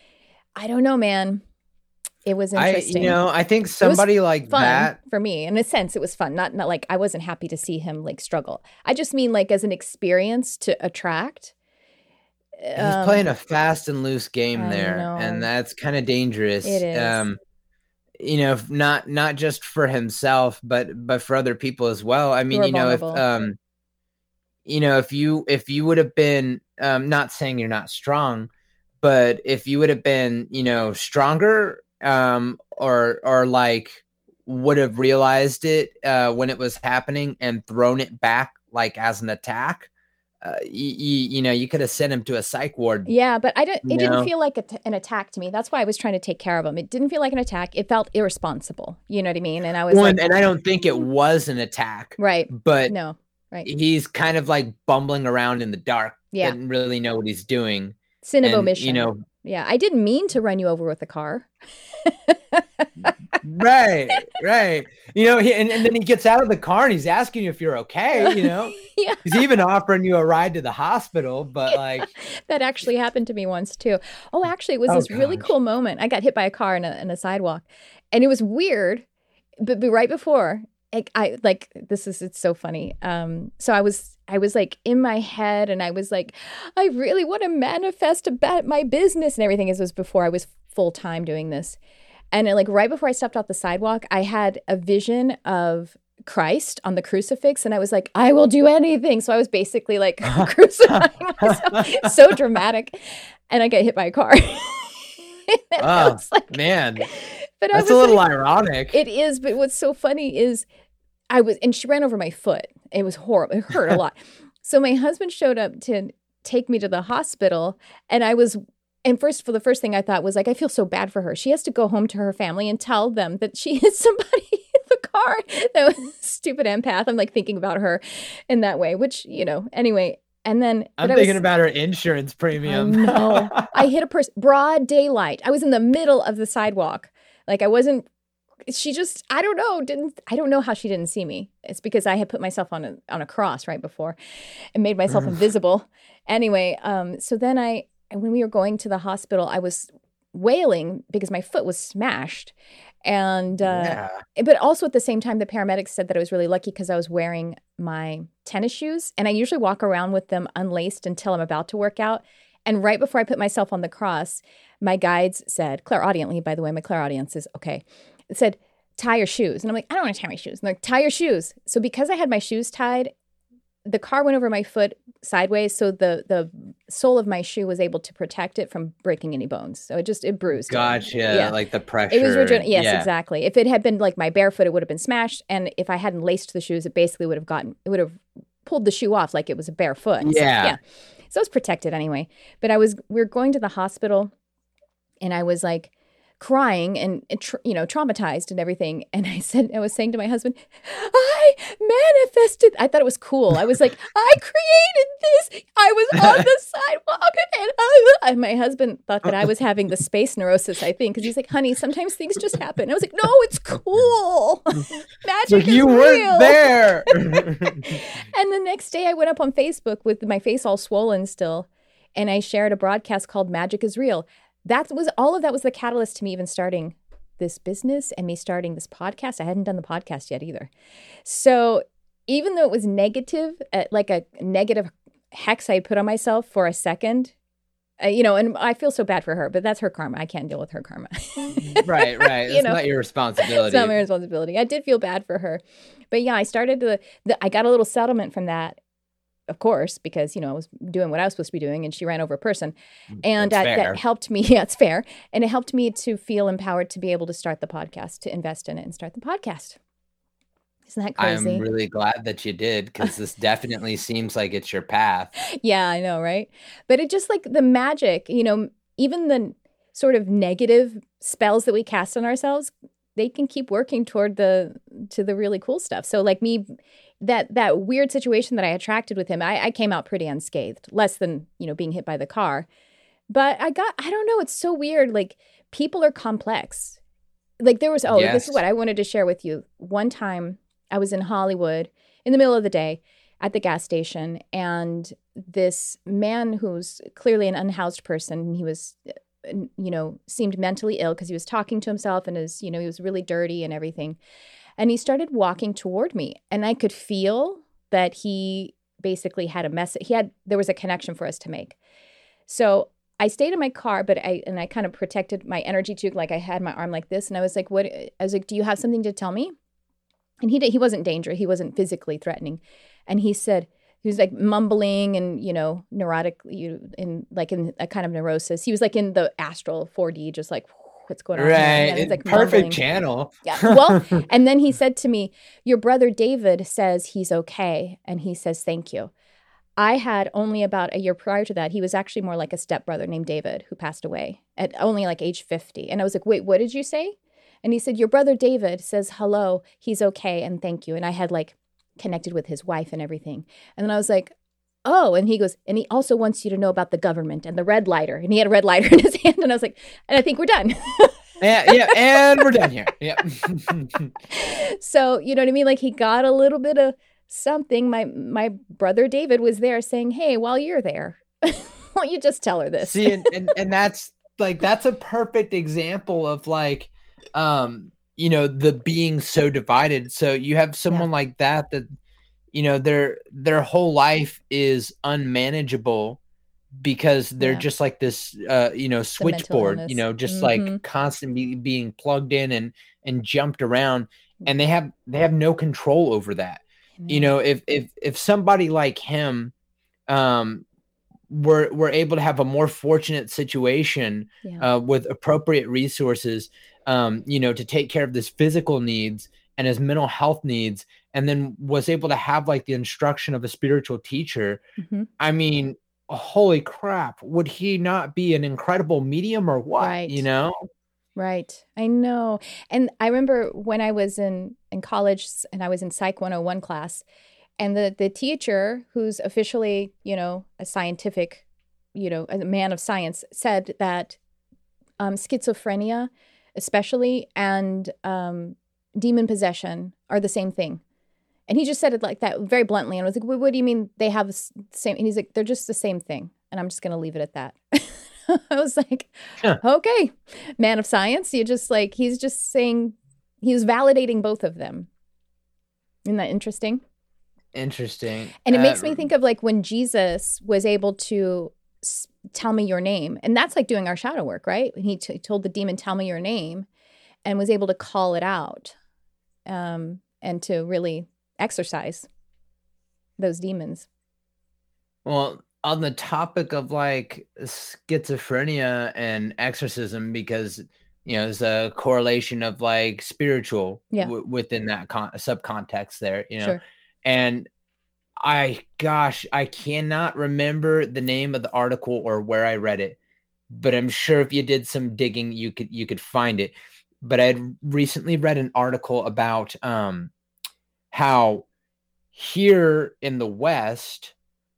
I don't know, man. It was interesting. I, you know, I think somebody like fun that for me, in a sense, it was fun. Not, not like I wasn't happy to see him like struggle. I just mean like as an experience to attract. He's um, playing a fast and loose game I there, know. and that's kind of dangerous. It is. Um, you know, not not just for himself, but but for other people as well. I mean, you know, if um, you know, if you if you would have been, um, not saying you're not strong, but if you would have been, you know, stronger, um, or or like would have realized it uh, when it was happening and thrown it back like as an attack. Uh, you, you, you know, you could have sent him to a psych ward. Yeah, but I don't. It know? didn't feel like a t- an attack to me. That's why I was trying to take care of him. It didn't feel like an attack. It felt irresponsible. You know what I mean? And I was well, like, and I don't think it was an attack. Right. But no, right. He's kind of like bumbling around in the dark. Yeah. Doesn't really know what he's doing. Sin of and, omission. You know. Yeah, I didn't mean to run you over with a car. right, right. You know, he, and, and then he gets out of the car and he's asking you if you're okay, you know? Yeah. He's even offering you a ride to the hospital, but yeah. like... That actually happened to me once too. Oh, actually, it was oh, this gosh. really cool moment. I got hit by a car in a, in a sidewalk and it was weird, but, but right before... I, I like this is it's so funny. Um, so I was I was like in my head and I was like, I really want to manifest about my business and everything. This was before I was full time doing this, and like right before I stepped off the sidewalk, I had a vision of Christ on the crucifix, and I was like, I will do anything. So I was basically like crucifying myself, so dramatic, and I got hit by a car. Oh like, man, but that's a little like, ironic. It is, but what's so funny is. I was, and she ran over my foot. It was horrible. It hurt a lot. So my husband showed up to take me to the hospital, and I was, and first, for the first thing I thought was like, I feel so bad for her. She has to go home to her family and tell them that she hit somebody in the car. That was stupid empath. I'm like thinking about her in that way, which, you know, anyway. And then I'm thinking was, about her insurance premium. No, I hit a person, broad daylight. I was in the middle of the sidewalk. Like I wasn't, she just, I don't know, didn't, I don't know how she didn't see me. It's because I had put myself on a, on a cross right before and made myself invisible. Anyway, um, so then I, when we were going to the hospital, I was wailing because my foot was smashed. And, uh, yeah. but also at the same time, the paramedics said that I was really lucky because I was wearing my tennis shoes, and I usually walk around with them unlaced until I'm about to work out. And right before I put myself on the cross, my guides said, clairaudiently, by the way, my clairaudience is okay. It said, tie your shoes. And I'm like, I don't want to tie my shoes. And they're like, tie your shoes. So because I had my shoes tied, the car went over my foot sideways. So the, the sole of my shoe was able to protect it from breaking any bones. So it just, it bruised. Gotcha. Yeah. Like the pressure. It was, regen- yes, yeah. exactly. If it had been like my barefoot, it would have been smashed. And if I hadn't laced the shoes, it basically would have gotten, it would have pulled the shoe off like it was a barefoot. Yeah. So, yeah. So I was protected anyway. But I was, we were going to the hospital, and I was like crying and, tra- you know, traumatized and everything. And I said, I was saying to my husband, I manifested. I thought it was cool. I was like, I created this. I was on the sidewalk. And, I, and my husband thought that I was having the space neurosis, I think, because he's like, honey, sometimes things just happen. I was like, no, it's cool. Magic so is you real. weren't there. And the next day I went up on Facebook with my face all swollen still, and I shared a broadcast called Magic is Real. That was all of that was the catalyst to me even starting this business and me starting this podcast. I hadn't done the podcast yet either. So even though it was negative, uh, like a negative hex I had put on myself for a second, uh, you know, and I feel so bad for her, but that's her karma. I can't deal with her karma. Right, right. It's not your responsibility. It's not my responsibility. I did feel bad for her. But yeah, I started to, the, I got a little settlement from that. Of course, because, you know, I was doing what I was supposed to be doing, and she ran over a person. And uh, that helped me. Yeah, it's fair. And it helped me to feel empowered to be able to start the podcast, to invest in it and start the podcast. Isn't that crazy? I'm really glad that you did, because this definitely seems like it's your path. Yeah, I know, right? But it just like the magic, you know, even the sort of negative spells that we cast on ourselves, they can keep working toward the, to the really cool stuff. So like me, that that weird situation that I attracted with him, I, I came out pretty unscathed, less than, you know, being hit by the car. But I got, I don't know, it's so weird. Like people are complex. Like there was, oh, yes. This is what I wanted to share with you. One time I was in Hollywood in the middle of the day at the gas station, and this man who's clearly an unhoused person, he was, you know, seemed mentally ill because he was talking to himself, and his, you know, he was really dirty and everything. And he started walking toward me, and I could feel that he basically had a message. He had, there was a connection for us to make. So I stayed in my car, but I, and I kind of protected my energy too. Like I had my arm like this, and I was like, what, I was like, do you have something to tell me? And he did, he wasn't dangerous. He wasn't physically threatening. And he said, he was like mumbling and, you know, neurotic, you in like in a kind of neurosis. He was like in the astral four D, just like, what's going on? Right. And it's like perfect mumbling. Channel. Yeah. Well, and then he said to me, your brother David says he's okay. And he says, thank you. I had only about a year prior to that, he was actually more like a stepbrother named David who passed away at only like age fifty. And I was like, wait, what did you say? And he said, your brother David says hello, he's okay, and thank you. And I had like connected with his wife and everything. And then I was like, oh, and he goes, and he also wants you to know about the government and the red lighter. And he had a red lighter in his hand. And I was like, and I think we're done. yeah, yeah, and we're done here. Yeah. So, you know what I mean? Like he got a little bit of something. My my brother David was there saying, hey, while you're there, why don't you just tell her this? See, and, and, and that's like, that's a perfect example of like, um, you know, the being so divided. So you have someone yeah. like that, that, you know, their their whole life is unmanageable because they're yeah. just like this, uh, you know, switchboard, you know, just mm-hmm. like constantly being plugged in and and jumped around, and they have they have no control over that. Mm-hmm. You know, if if if somebody like him, um, were were able to have a more fortunate situation yeah. uh, with appropriate resources, um, you know, to take care of his physical needs and his mental health needs, and then was able to have like the instruction of a spiritual teacher, mm-hmm. I mean, holy crap, would he not be an incredible medium or what? Right. You know? Right. I know. And I remember when I was in, in college and I was in Psych one oh one class, and the, the teacher, who's officially, you know, a scientific, you know, a man of science, said that um, schizophrenia, especially, and um, demon possession are the same thing. And he just said it like that, very bluntly. And I was like, well, what do you mean they have the same? And he's like, they're just the same thing. And I'm just going to leave it at that. I was like, huh. Okay, man of science. You just like, he's just saying, he's validating both of them. Isn't that interesting? Interesting. And it uh, makes me think of like when Jesus was able to s- tell me your name. And that's like doing our shadow work, right? When he t- told the demon, tell me your name, and was able to call it out um, and to really exercise those demons. Well, on the topic of like schizophrenia and exorcism, because, you know, there's a correlation of like spiritual yeah. w- within that con- subcontext there, you know, sure. And I, gosh, I cannot remember the name of the article or where I read it, but I'm sure if you did some digging, you could, you could find it. But I had recently read an article about um, how here in the West,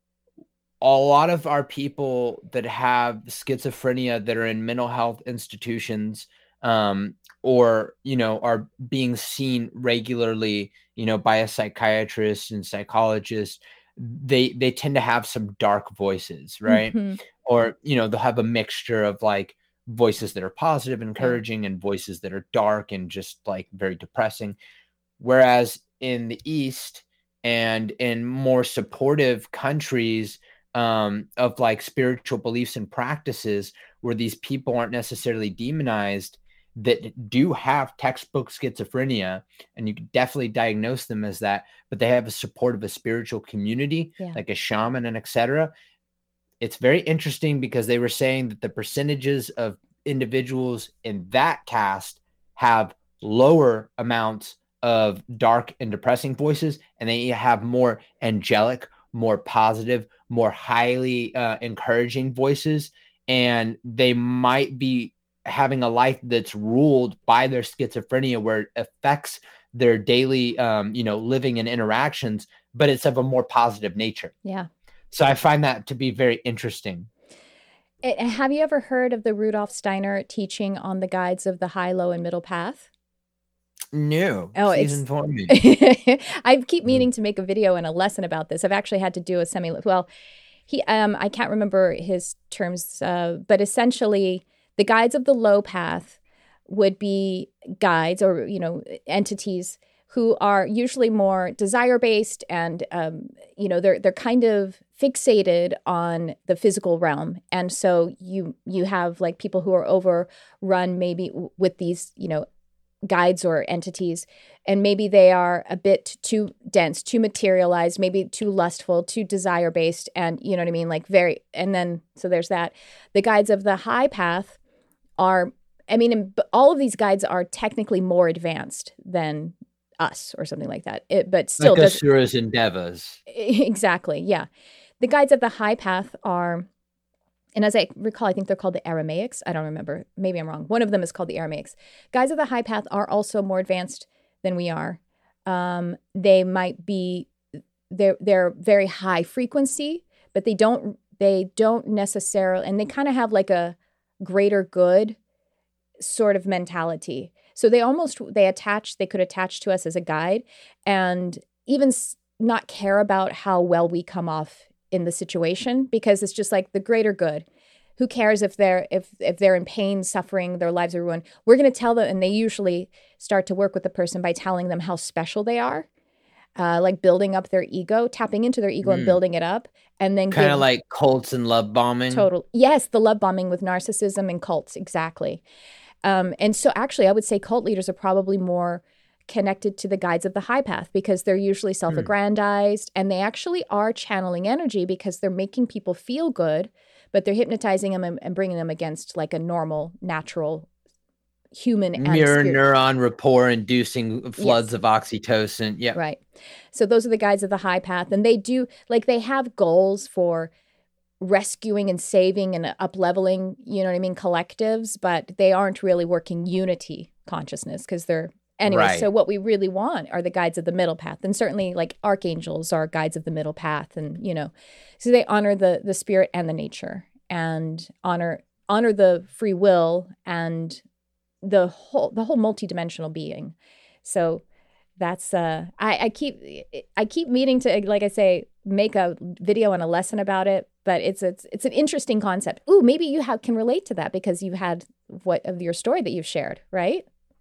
a lot of our people that have schizophrenia that are in mental health institutions, um, or, you know, are being seen regularly, you know, by a psychiatrist and psychologist, they, they tend to have some dark voices, right? Mm-hmm. Or, you know, they'll have a mixture of like voices that are positive, encouraging, yeah. and voices that are dark and just like very depressing. Whereas in the East and in more supportive countries, um, of like spiritual beliefs and practices where these people aren't necessarily demonized, that do have textbook schizophrenia, and you can definitely diagnose them as that, but they have a support of a spiritual community, yeah. like a shaman and et cetera. It's very interesting because they were saying that the percentages of individuals in that caste have lower amounts of dark and depressing voices, and they have more angelic, more positive, more highly uh, encouraging voices, and they might be having a life that's ruled by their schizophrenia, where it affects their daily, um, you know, living and interactions, but it's of a more positive nature. Yeah. So I find that to be very interesting. It, have you ever heard of the Rudolf Steiner teaching on the guides of the high, low, and middle path? No. Oh, Please it's, inform me. I keep meaning to make a video and a lesson about this. I've actually had to do a semi, well, he, um, I can't remember his terms, uh, but essentially the guides of the low path would be guides or, you know, entities who are usually more desire-based, and, um, you know, they're they're kind of fixated on the physical realm. And so you you have like people who are overrun maybe w- with these, you know, guides or entities, and maybe they are a bit too dense, too materialized, maybe too lustful, too desire-based, and you know what I mean? Like very, and then, so there's that. The guides of the high path are, I mean, in, all of these guides are technically more advanced than us or something like that. It, but still, like Asuras and Devas. Exactly, yeah. The guides of the high path are, and as I recall, I think they're called the Aramaics. I don't remember. Maybe I'm wrong. One of them is called the Aramaics. Guides of the high path are also more advanced than we are. Um, they might be, they're they're very high frequency, but they don't they don't necessarily, and they kind of have like a greater good sort of mentality. So they almost, they attach, they could attach to us as a guide and even not care about how well we come off in the situation, because it's just like the greater good. Who cares if they're, if, if they're in pain, suffering, their lives are ruined. We're going to tell them, and they usually start to work with the person by telling them how special they are. Uh, like building up their ego, tapping into their ego mm. and building it up. And then kind of like cults and love bombing. Total. Yes, the love bombing with narcissism and cults. Exactly. Um, and so actually, I would say cult leaders are probably more connected to the guides of the high path, because they're usually self-aggrandized, hmm. and they actually are channeling energy because they're making people feel good, but they're hypnotizing them and, and bringing them against like a normal, natural human and mirror spirit. neuron rapport inducing floods Yes. of oxytocin. Yeah. Right. So those are the guides of the high path. And they do, like, they have goals for rescuing and saving and up leveling, you know what I mean, collectives, but they aren't really working unity consciousness because they're, anyway. Right. So what we really want are the guides of the middle path. And certainly like archangels are guides of the middle path. And, you know, so they honor the the spirit and the nature and honor honor the free will and the whole the whole multidimensional being. So that's uh I, I keep I keep meaning to, like I say, make a video and a lesson about it, but it's it's it's an interesting concept. Ooh, maybe you have, can relate to that because you had what of your story that you've shared, right?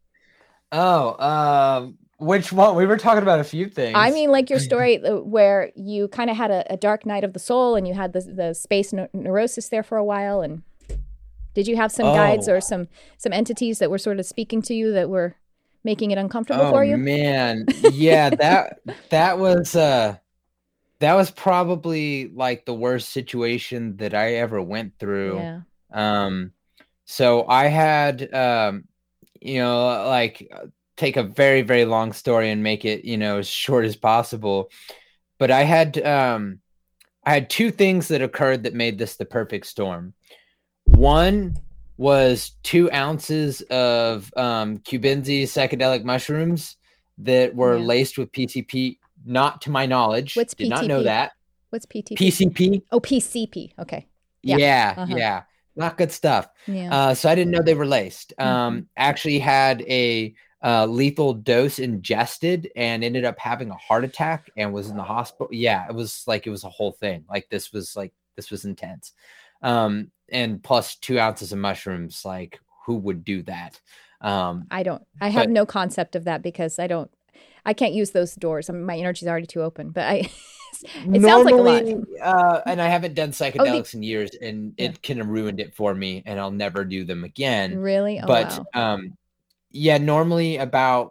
Oh, um, which one? We were talking about a few things. I mean, like your story where you kind of had a, a dark night of the soul and you had the the space neu- neurosis there for a while. And did you have some Oh. guides or some some entities that were sort of speaking to you that were making it uncomfortable Oh for you? man, yeah that that was uh that was probably like the worst situation that I ever went through. Yeah. Um, so I had um, you know, like take a very very long story and make it, you know, as short as possible. But I had um, I had two things that occurred that made this the perfect storm. One was two ounces of um, Cubensi psychedelic mushrooms that were Yeah. laced with P C P. Not to my knowledge. What's Did not P T P? know that. What's P T P? P C P. Oh, P C P. Okay. Yeah. Yeah, Uh-huh. yeah. Not good stuff. Yeah. Uh, so I didn't know they were laced. Um, Mhm. Actually had a uh, lethal dose ingested and ended up having a heart attack and was in the hospital. Yeah, it was like, it was a whole thing. Like this was like, this was intense. Um, and plus two ounces of mushrooms. Like who would do that? Um, I don't, I have but- no concept of that because I don't, I can't use those doors. I mean, my energy is already too open, but I, it sounds like a lot. Normally, uh, and I haven't done psychedelics in years, and Yeah. it kind of ruined it for me, and I'll never do them again. Really? Oh, but wow. um, yeah, normally about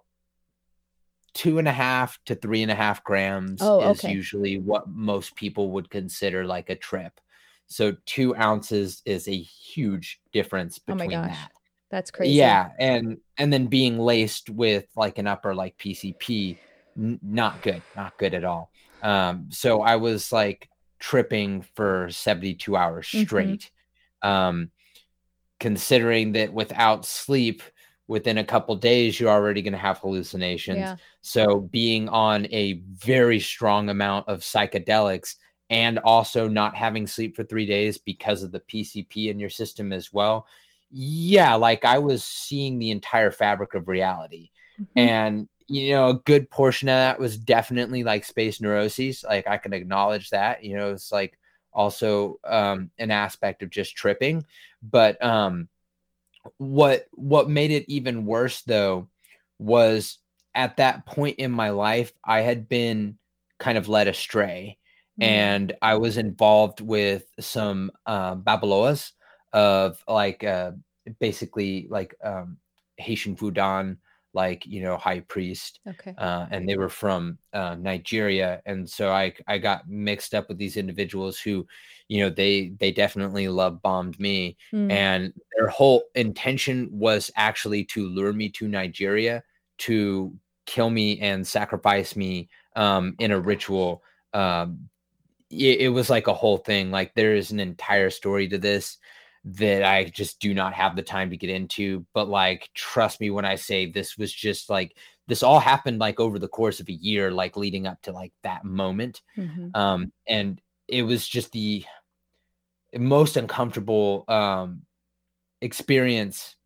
two and a half to three and a half grams Oh, is okay. usually what most people would consider like a trip. So two ounces is a huge difference Oh my between gosh. that. That's crazy. Yeah, and and then being laced with like an upper like P C P, n- not good, not good at all. Um, so I was like tripping for seventy-two hours Mhm. straight. Um, considering that without sleep, within a couple days, you're already going to have hallucinations. Yeah. So being on a very strong amount of psychedelics and also not having sleep for three days because of the P C P in your system as well. Yeah, like I was seeing the entire fabric of reality. Mhm. And, you know, a good portion of that was definitely like space neuroses. Like I can acknowledge that, you know, it's like also um, an aspect of just tripping. But um, what what made it even worse though was at that point in my life, I had been kind of led astray. Mm. And I was involved with some um, babaloas of like uh, basically like um, Haitian Fudan, like, you know, high priest. Okay. Uh, and they were from uh, Nigeria. And so I, I got mixed up with these individuals who, you know, they, they definitely love bombed me. Mm. And their whole intention was actually to lure me to Nigeria to kill me and sacrifice me um, in a ritual. Um, it, it was like a whole thing. Like there is an entire story to this that I just do not have the time to get into. But like, trust me when I say this was just like, this all happened like over the course of a year, like leading up to like that moment. Mhm. Um, and it was just the most uncomfortable um, experience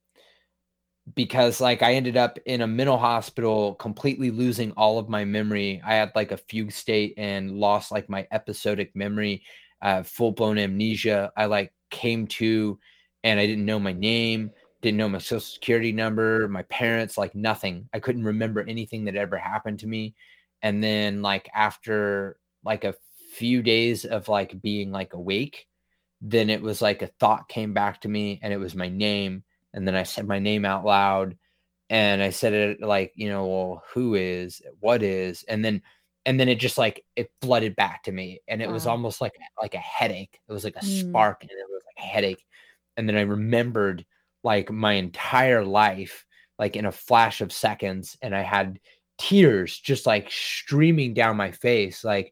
because like I ended up in a mental hospital completely losing all of my memory. I had like a fugue state and lost like my episodic memory, uh, full-blown amnesia. I like came to and I didn't know my name, didn't know my social security number, my parents, like nothing. I couldn't remember anything that ever happened to me. And then like after like a few days of like being like awake, then it was like a thought came back to me and it was my name. And then I said my name out loud and I said it like, you know, well, who is, what is, and then, and then it just like, it flooded back to me and it was Wow. almost like, like a headache. It was like a Mm. spark and it was like a headache. And then I remembered like my entire life, like in a flash of seconds. And I had tears just like streaming down my face. Like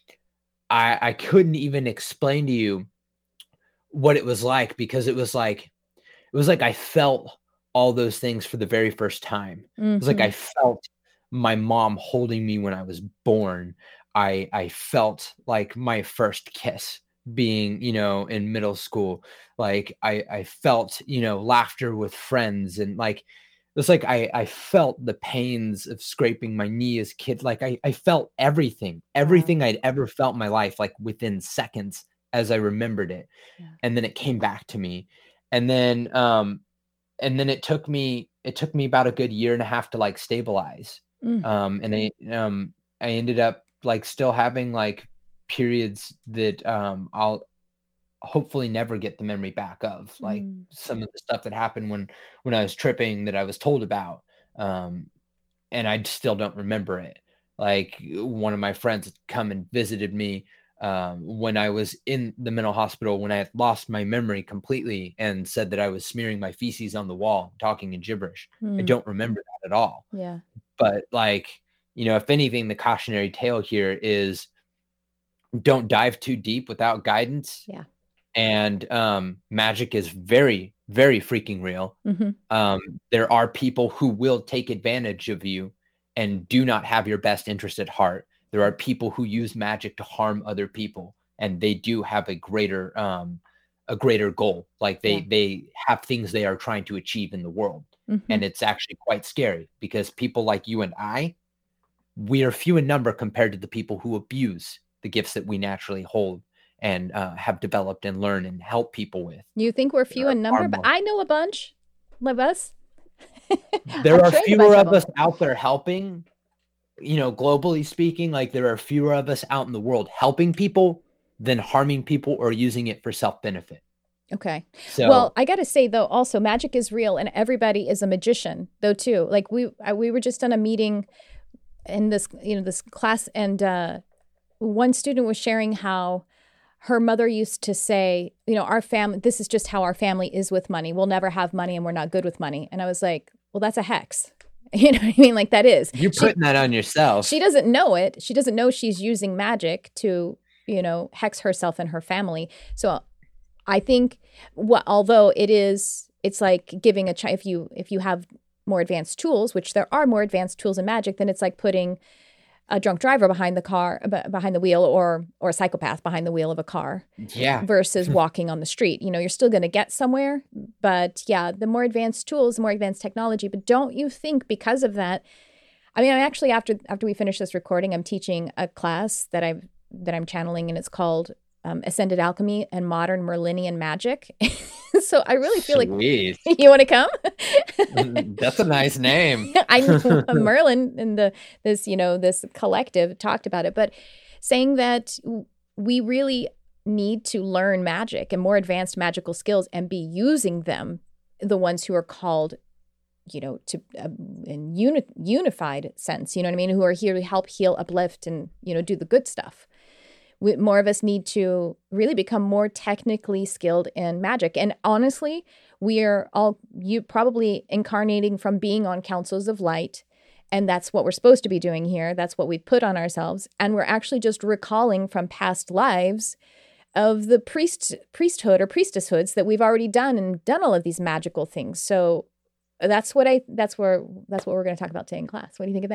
I, I couldn't even explain to you what it was like, because it was like, it was like I felt all those things for the very first time. Mm-hmm. It was like I felt my mom holding me when I was born. I I felt like my first kiss being, you know, in middle school. Like I I felt, you know, laughter with friends, and like it was like I I felt the pains of scraping my knee as a kid. Like I I felt everything, everything wow. I'd ever felt in my life, like within seconds as I remembered it. Yeah. And then it came back to me. And then um and then it took me it took me about a good year and a half to like stabilize. Mm. Um and I um I ended up like still having like periods that um I'll hopefully never get the memory back of, like mm. some of the stuff that happened when when I was tripping that I was told about, um and I still don't remember it. Like one of my friends had come and visited me um when I was in the mental hospital, when I had lost my memory completely, and said that I was smearing my feces on the wall talking in gibberish. mm. I don't remember that at all. Yeah. But like, you know, if anything, the cautionary tale here is don't dive too deep without guidance. Yeah. And um, magic is very, very freaking real. Mm-hmm. Um, there are people who will take advantage of you and do not have your best interest at heart. There are people who use magic to harm other people, and they do have a greater, um, a greater goal. Like they, yeah. they have things they are trying to achieve in the world. Mm-hmm. And it's actually quite scary, because people like you and I, we are few in number compared to the people who abuse the gifts that we naturally hold and uh, have developed and learned and help people with. You think we're few in number, but I know a bunch of us. There are fewer of us out there helping, you know, globally speaking. Like there are fewer of us out in the world helping people than harming people or using it for self-benefit. Okay. So, well, I got to say, though, also magic is real, and everybody is a magician, though, too. Like we we were just on a meeting in this, you know, this class, and uh, one student was sharing how her mother used to say, you know, our family, this is just how our family is with money. We'll never have money, and we're not good with money. And I was like, well, that's a hex. You know what I mean? Like that is. You're putting she, that on yourself. She doesn't know it. She doesn't know she's using magic to, you know, hex herself and her family. So I think, what, although it is, it's like giving a child, if you if you have more advanced tools, which there are more advanced tools in magic, then it's like putting a drunk driver behind the car, behind the wheel, or or a psychopath behind the wheel of a car. Yeah. Versus walking on the street. You know, you're still going to get somewhere, but yeah, the more advanced tools, the more advanced technology. But don't you think because of that? I mean, I actually after after we finish this recording, I'm teaching a class that I've that I'm channeling, and it's called Um, Ascended Alchemy and Modern Merlinian Magic. So I really feel Sweet. Like you want to come. That's a nice name. I know Merlin and the this you know this collective talked about it, but saying that we really need to learn magic and more advanced magical skills and be using them, the ones who are called, you know, to uh, in uni- unified sense. You know what I mean? Who are here to help heal, uplift, and you know do the good stuff. We, more of us need to really become more technically skilled in magic. And honestly, we are all you probably incarnating from being on councils of light. And that's what we're supposed to be doing here. That's what we put on ourselves. And we're actually just recalling from past lives of the priest priesthood or priestesshoods that we've already done and done all of these magical things. So that's what I that's where that's what we're going to talk about today in class. What do you think of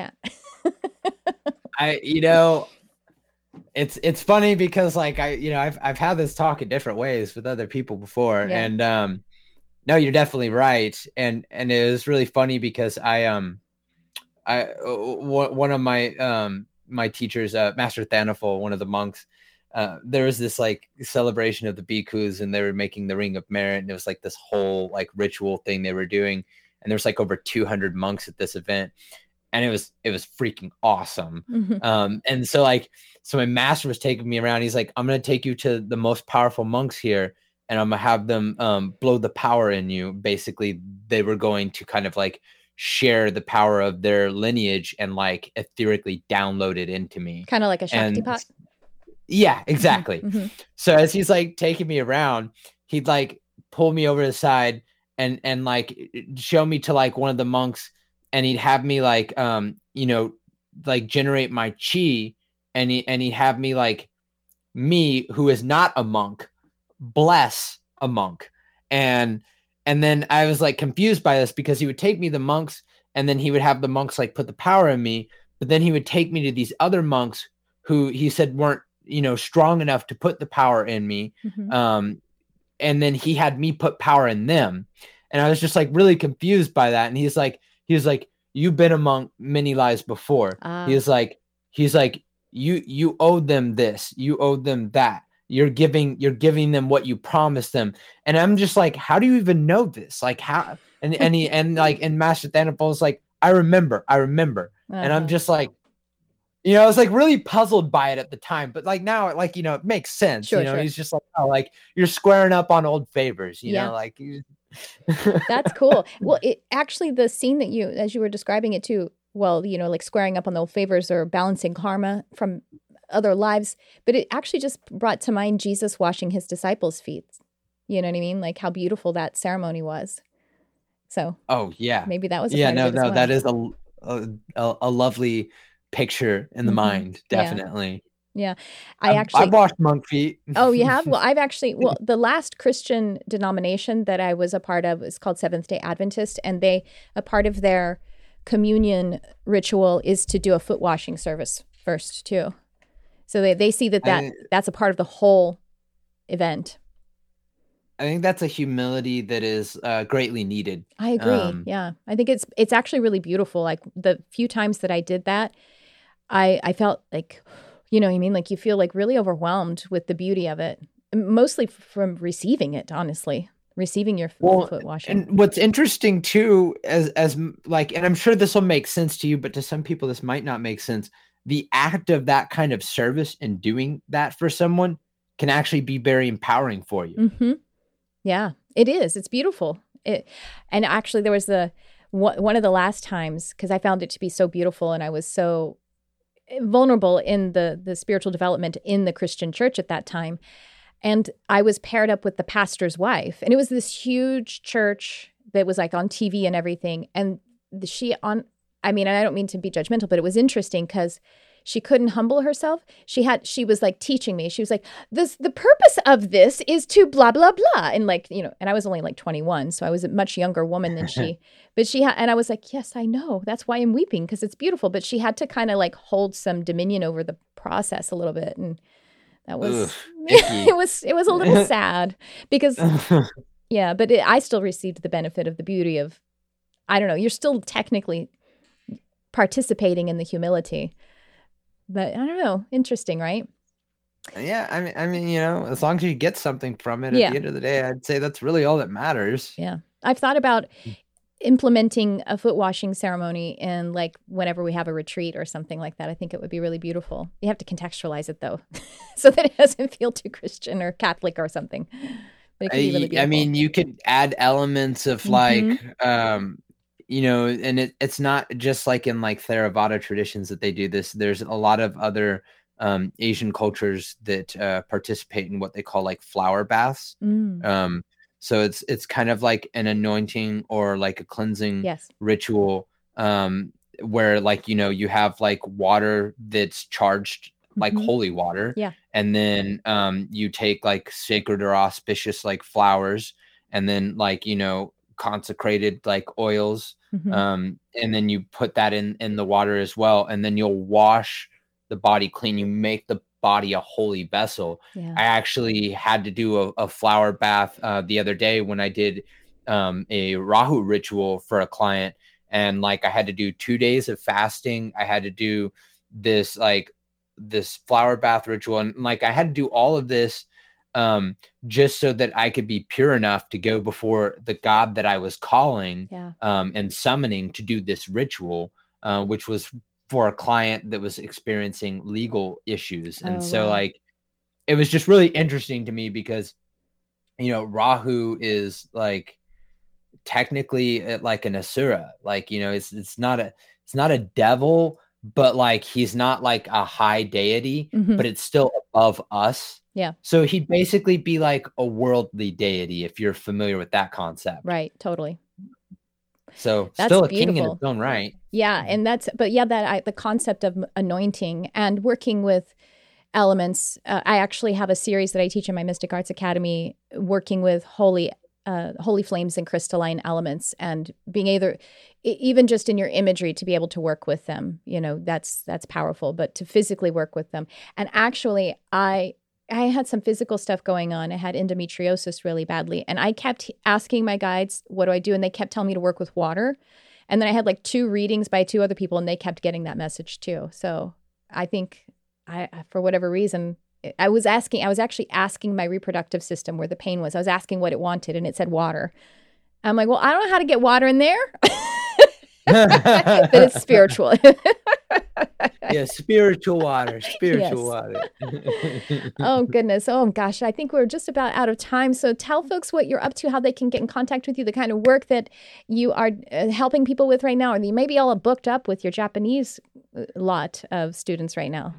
that? I you know It's it's funny because like I you know I've I've had this talk in different ways with other people before, yeah. and um no, you're definitely right, and and it was really funny because I um I uh, one of my um my teachers, uh, Master Thanaful, one of the monks, uh, there was this like celebration of the bhikkhus, and they were making the Ring of Merit, and it was like this whole like ritual thing they were doing, and there was like over two hundred monks at this event. And it was, it was freaking awesome. Mm-hmm. Um, and so like, so my master was taking me around. He's like, I'm going to take you to the most powerful monks here, and I'm going to have them um, blow the power in you. Basically, they were going to kind of like share the power of their lineage and like etherically download it into me. Kind of like a Shakti pot. Yeah, exactly. Mm-hmm. So as he's like taking me around, he'd like pull me over to the side and and like show me to like one of the monks, and he'd have me like um you know like generate my chi, and he and he'd have me like me who is not a monk bless a monk. And and then I was like confused by this, because he would take me the monks, and then he would have the monks like put the power in me, but then he would take me to these other monks who he said weren't, you know, strong enough to put the power in me. Mm-hmm. Um, and then he had me put power in them. And I was just like really confused by that. And he's like, he was like, you've been a monk many lives before. Uh. He was like, he's like, you, you owed them this, you owed them that. You're giving, you're giving them what you promised them. And I'm just like, how do you even know this? Like how, and, and he, and like, and Master Thanapol is like, I remember, I remember. Uh-huh. And I'm just like, you know, I was like really puzzled by it at the time, but like now, like, you know, it makes sense. Sure, you know, sure. He's just like, oh, like you're squaring up on old favors, you yeah. know, like. You... That's cool. Well, it actually, the scene that you, as you were describing it too, well, you know, like squaring up on the old favors or balancing karma from other lives, but it actually just brought to mind Jesus washing his disciples' feet. You know what I mean? Like how beautiful that ceremony was. So. Oh yeah. Maybe that was. A yeah. part No. of it No. as well. That is a a, a lovely picture in the mm-hmm. mind. Definitely. Yeah. yeah. I actually. I've washed monk feet. Oh, you have? Well, I've actually. Well, the last Christian denomination that I was a part of is called Seventh-day Adventist, and they a part of their communion ritual is to do a foot washing service first too. So they, they see that, that I, that's a part of the whole event. I think that's a humility that is uh, greatly needed. I agree. Um, yeah. I think it's it's actually really beautiful. Like the few times that I did that, I I felt like, you know what I mean? Like you feel like really overwhelmed with the beauty of it, mostly from receiving it, honestly. Receiving your well, foot washing. And what's interesting too, as as like, and I'm sure this will make sense to you, but to some people this might not make sense. The act of that kind of service and doing that for someone can actually be very empowering for you. Mm-hmm. Yeah, it is. It's beautiful. It, and actually there was the one of the last times, because I found it to be so beautiful and I was so vulnerable in the, the spiritual development in the Christian church at that time. And I was paired up with the pastor's wife, and it was this huge church that was like on T V and everything. And she on, I mean, I don't mean to be judgmental, but it was interesting because she couldn't humble herself. She had, she was like teaching me. She was like, this, the purpose of this is to blah, blah, blah. And like, you know, and I was only like twenty-one. So I was a much younger woman than she, but she had, and I was like, yes, I know. That's why I'm weeping, because it's beautiful. But she had to kind of like hold some dominion over the process a little bit. And that was, Ugh, it was, it was a little sad because yeah, but it, I still received the benefit of the beauty of, I don't know, you're still technically participating in the humility. But I don't know. Interesting, right? Yeah, I mean, I mean, you know, as long as you get something from it, at yeah. the end of the day, I'd say that's really all that matters. Yeah, I've thought about implementing a foot washing ceremony in like whenever we have a retreat or something like that. I think it would be really beautiful. You have to contextualize it though, so that it doesn't feel too Christian or Catholic or something. But it could be really beautiful. I mean, you could add elements of like. Mm-hmm. um You know, and it, it's not just like in like Theravada traditions that they do this. There's a lot of other um, Asian cultures that uh, participate in what they call like flower baths. Mm. Um, so it's it's kind of like an anointing or like a cleansing yes. ritual um, where like, you know, you have like water that's charged like mm-hmm. holy water. Yeah. And then um, you take like sacred or auspicious like flowers, and then like, you know, consecrated like oils mm-hmm. um and then you put that in in the water as well, and then you'll wash the body clean. You make the body a holy vessel. yeah. I actually had to do a, a flower bath uh the other day when I did um a Rahu ritual for a client, and like I had to do two days of fasting. I had to do this like this flower bath ritual, and like I had to do all of this Um, just so that I could be pure enough to go before the God that I was calling yeah. um, and summoning to do this ritual, uh, which was for a client that was experiencing legal issues. And oh, so wow. like, it was just really interesting to me because, you know, Rahu is like technically like an Asura, like, you know, it's, it's not a, it's not a devil, but like, he's not like a high deity, mm-hmm. but it's still of us. Yeah. So he'd basically be like a worldly deity, if you're familiar with that concept. Right. Totally. So That's still a beautiful. king in its own right. Yeah. And that's, but yeah, that I, the concept of anointing and working with elements. Uh, I actually have a series that I teach in my Mystic Arts Academy, working with holy Uh, holy flames and crystalline elements, and being either even just in your imagery to be able to work with them, you know, that's that's powerful. But to physically work with them, and actually, I I had some physical stuff going on. I had endometriosis really badly, and I kept asking my guides, "What do I do?" And they kept telling me to work with water. And then I had like two readings by two other people, and they kept getting that message too. So I think I, for whatever reason, I was asking, I was actually asking my reproductive system where the pain was. I was asking what it wanted, and it said water. I'm like, well, I don't know how to get water in there. But it's spiritual. Yeah, spiritual water, spiritual Yes. water. Oh, goodness. Oh, gosh. I think we're just about out of time. So tell folks what you're up to, how they can get in contact with you, the kind of work that you are uh, helping people with right now. And you may be all booked up with your Japanese lot of students right now.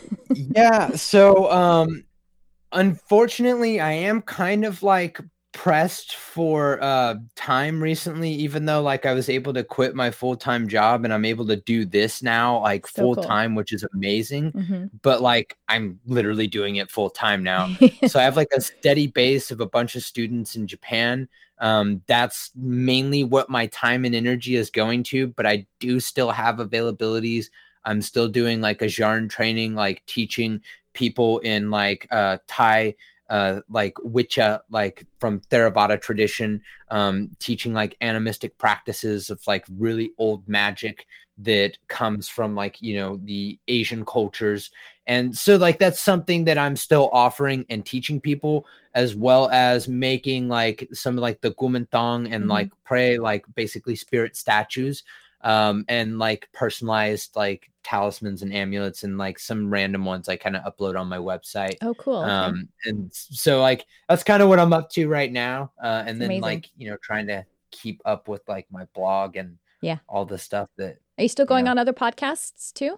Yeah. So, um, unfortunately, I am kind of like pressed for uh time recently, even though like I was able to quit my full-time job and I'm able to do this now like So cool. full-time, which is amazing. Mhm. But like I'm literally doing it full-time now. So I have like a steady base of a bunch of students in Japan. Um, that's mainly what my time and energy is going to, but I do still have availabilities. I'm still doing like a yarn training, like teaching people in like uh Thai, uh like Wicca, like from Theravada tradition, um teaching like animistic practices of like really old magic that comes from like, you know, the Asian cultures. And so like that's something that I'm still offering and teaching people, as well as making like some like the Gumantang and Mhm. like pray, like basically spirit statues, um and like personalized like talismans and amulets, and like some random ones I kind of upload on my website. Oh, cool. Okay. Um, and so like that's kind of what I'm up to right now. Uh, and then amazing. like, you know, trying to keep up with like my blog and Yeah. all the stuff that Are you still going know. on other podcasts too?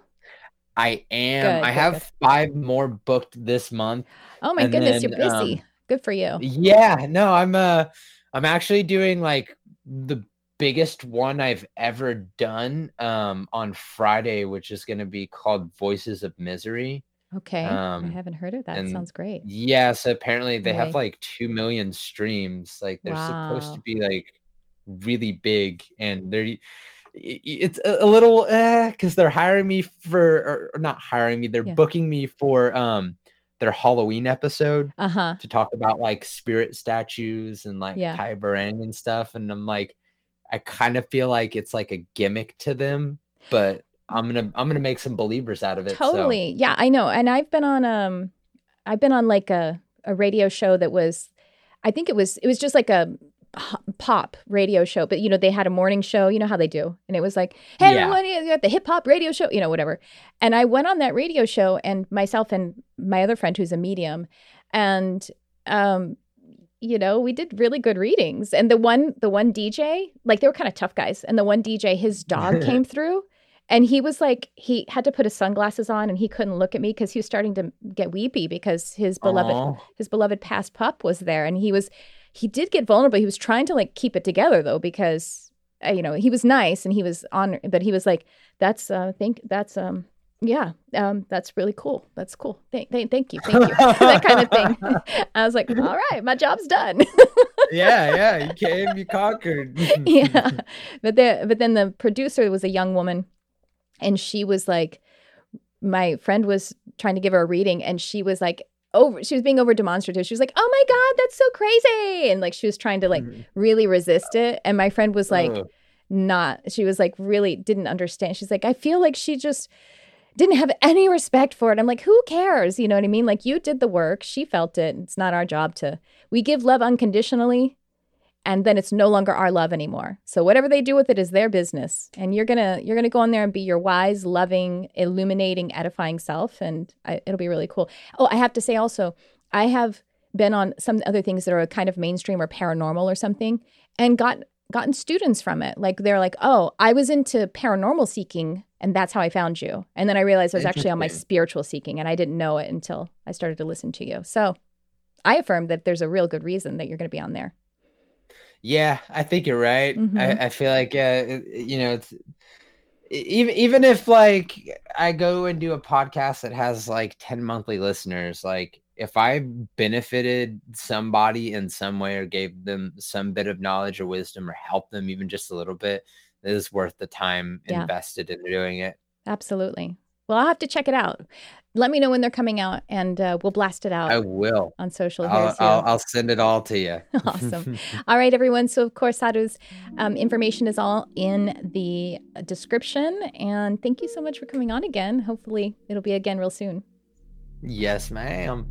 I am. Good, I good, have good. five more booked this month. Oh my And goodness, then, you're busy. um, Good for you. Yeah, no, I'm uh I'm actually doing like the biggest one I've ever done um on Friday, which is going to be called Voices of Misery. Okay. Um I haven't heard of that. and Sounds great. yeah, so apparently they No have way. like two million streams. Like they're supposed to Wow. be like really big, and they're i- i- it's a, a little uh because they're hiring me for, or, or not hiring me, they're Yeah. booking me for um their Halloween episode Uh-huh. to talk about like spirit statues and like Yeah. Tai Barang and stuff. And I'm like, I kind of feel like it's like a gimmick to them, but I'm gonna I'm gonna make some believers out of it. So Totally. Yeah, I know. And I've been on um I've been on like a a radio show that was, I think it was it was just like a h- pop radio show, but you know, they had a morning show, you know how they do. And it was like, "Hey Yeah. everyone, you got the hip hop radio show," you know, whatever. And I went on that radio show, and myself and my other friend who's a medium, and um you know, we did really good readings. And the one the one D J, like they were kind of tough guys, and the one D J, his dog came through. And he was like, he had to put his sunglasses on, and he couldn't look at me because he was starting to get weepy because his beloved, Aw. his beloved past pup was there. And he was, he did get vulnerable. He was trying to like keep it together though, because, uh, you know, he was nice and he was on, but he was like, that's, uh, think that's, um, yeah, um, that's really cool. That's cool. Thank, thank, thank you. Thank you. That kind of thing. I was like, all right, my job's done. yeah, yeah, you came, you conquered. Yeah. But the, but then the producer was a young woman. And she was like, my friend was trying to give her a reading, and she was like, over, she was being over demonstrative. She was like, "Oh my God, that's so crazy." And like, she was trying to like Mhm. really resist it. And my friend was like, Ugh. not, she was like, really didn't understand. She's like, I feel like she just didn't have any respect for it. I'm like, who cares? You know what I mean? Like, you did the work. She felt it. It's not our job to, we give love unconditionally. And then it's no longer our love anymore. So whatever they do with it is their business. And you're gonna you're gonna go in there and be your wise, loving, illuminating, edifying self, and I, it'll be really cool. Oh, I have to say also, I have been on some other things that are kind of mainstream or paranormal or something, and got gotten students from it. Like they're like, oh, I was into paranormal seeking and that's how I found you. And then I realized I was actually on my spiritual seeking and I didn't know it until I started to listen to you. So I affirm that there's a real good reason that you're going to be on there. Yeah, I think you're right. Mm-hmm. I, I feel like, uh, you know, it's even, even if like I go and do a podcast that has like ten monthly listeners, like if I benefited somebody in some way or gave them some bit of knowledge or wisdom or helped them even just a little bit, it is worth the time yeah. invested in doing it. Absolutely. Well, I'll have to check it out. Let me know when they're coming out and uh, we'll blast it out. I will. On social. I'll, I'll, I'll send it all to you. Awesome. All right, everyone. So, of course, Sadhu's um, information is all in the description. And thank you so much for coming on again. Hopefully, it'll be again real soon. Yes, ma'am.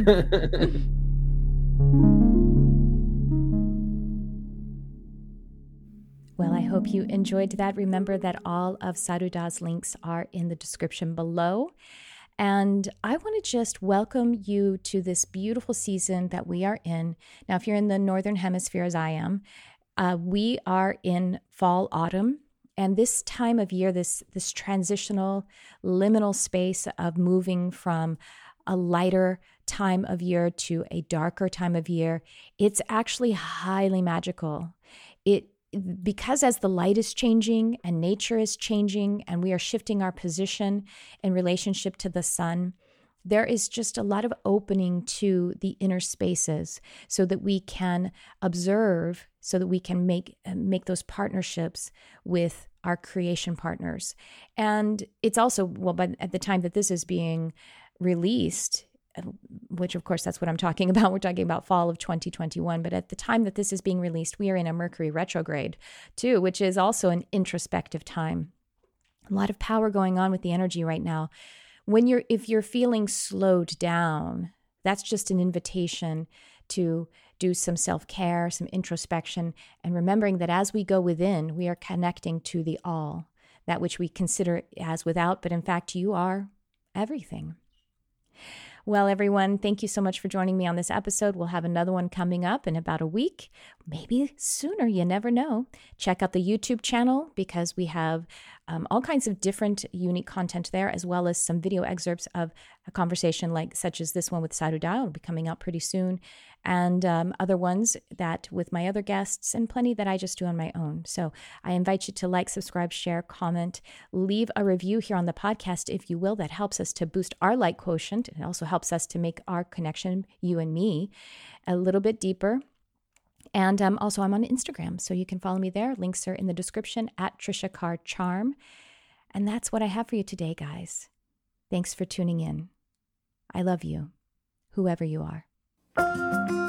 Well, I hope you enjoyed that. Remember that all of Sadhu Das links are in the description below. And I want to just welcome you to this beautiful season that we are in. Now, if you're in the Northern Hemisphere, as I am, uh, we are in fall, autumn. And this time of year, this, this transitional, liminal space of moving from a lighter time of year to a darker time of year, it's actually highly magical. It Because as the light is changing and nature is changing and we are shifting our position in relationship to the sun, there is just a lot of opening to the inner spaces so that we can observe, so that we can make make those partnerships with our creation partners. And it's also, well, by at the time that this is being released, which of course that's what I'm talking about. We're talking about fall of twenty twenty-one. But at the time that this is being released, we are in a Mercury retrograde too, which is also an introspective time. A lot of power going on with the energy right now. When you're, if you're feeling slowed down, that's just an invitation to do some self-care, some introspection, and remembering that as we go within, we are connecting to the all, that which we consider as without, but in fact, you are everything. Well, everyone, thank you so much for joining me on this episode. We'll have another one coming up in about a week, maybe sooner. You never know. Check out the YouTube channel because we have um, all kinds of different unique content there, as well as some video excerpts of a conversation like such as this one with Sadhu Da. It'll be coming out pretty soon. And um, other ones that with my other guests and plenty that I just do on my own. So I invite you to like, subscribe, share, comment, leave a review here on the podcast, if you will. That helps us to boost our like quotient. It also helps us to make our connection, you and me, a little bit deeper. And um, also I'm on Instagram, so you can follow me there. Links are in the description at Trisha Carr Charm. And that's what I have for you today, guys. Thanks for tuning in. I love you, whoever you are.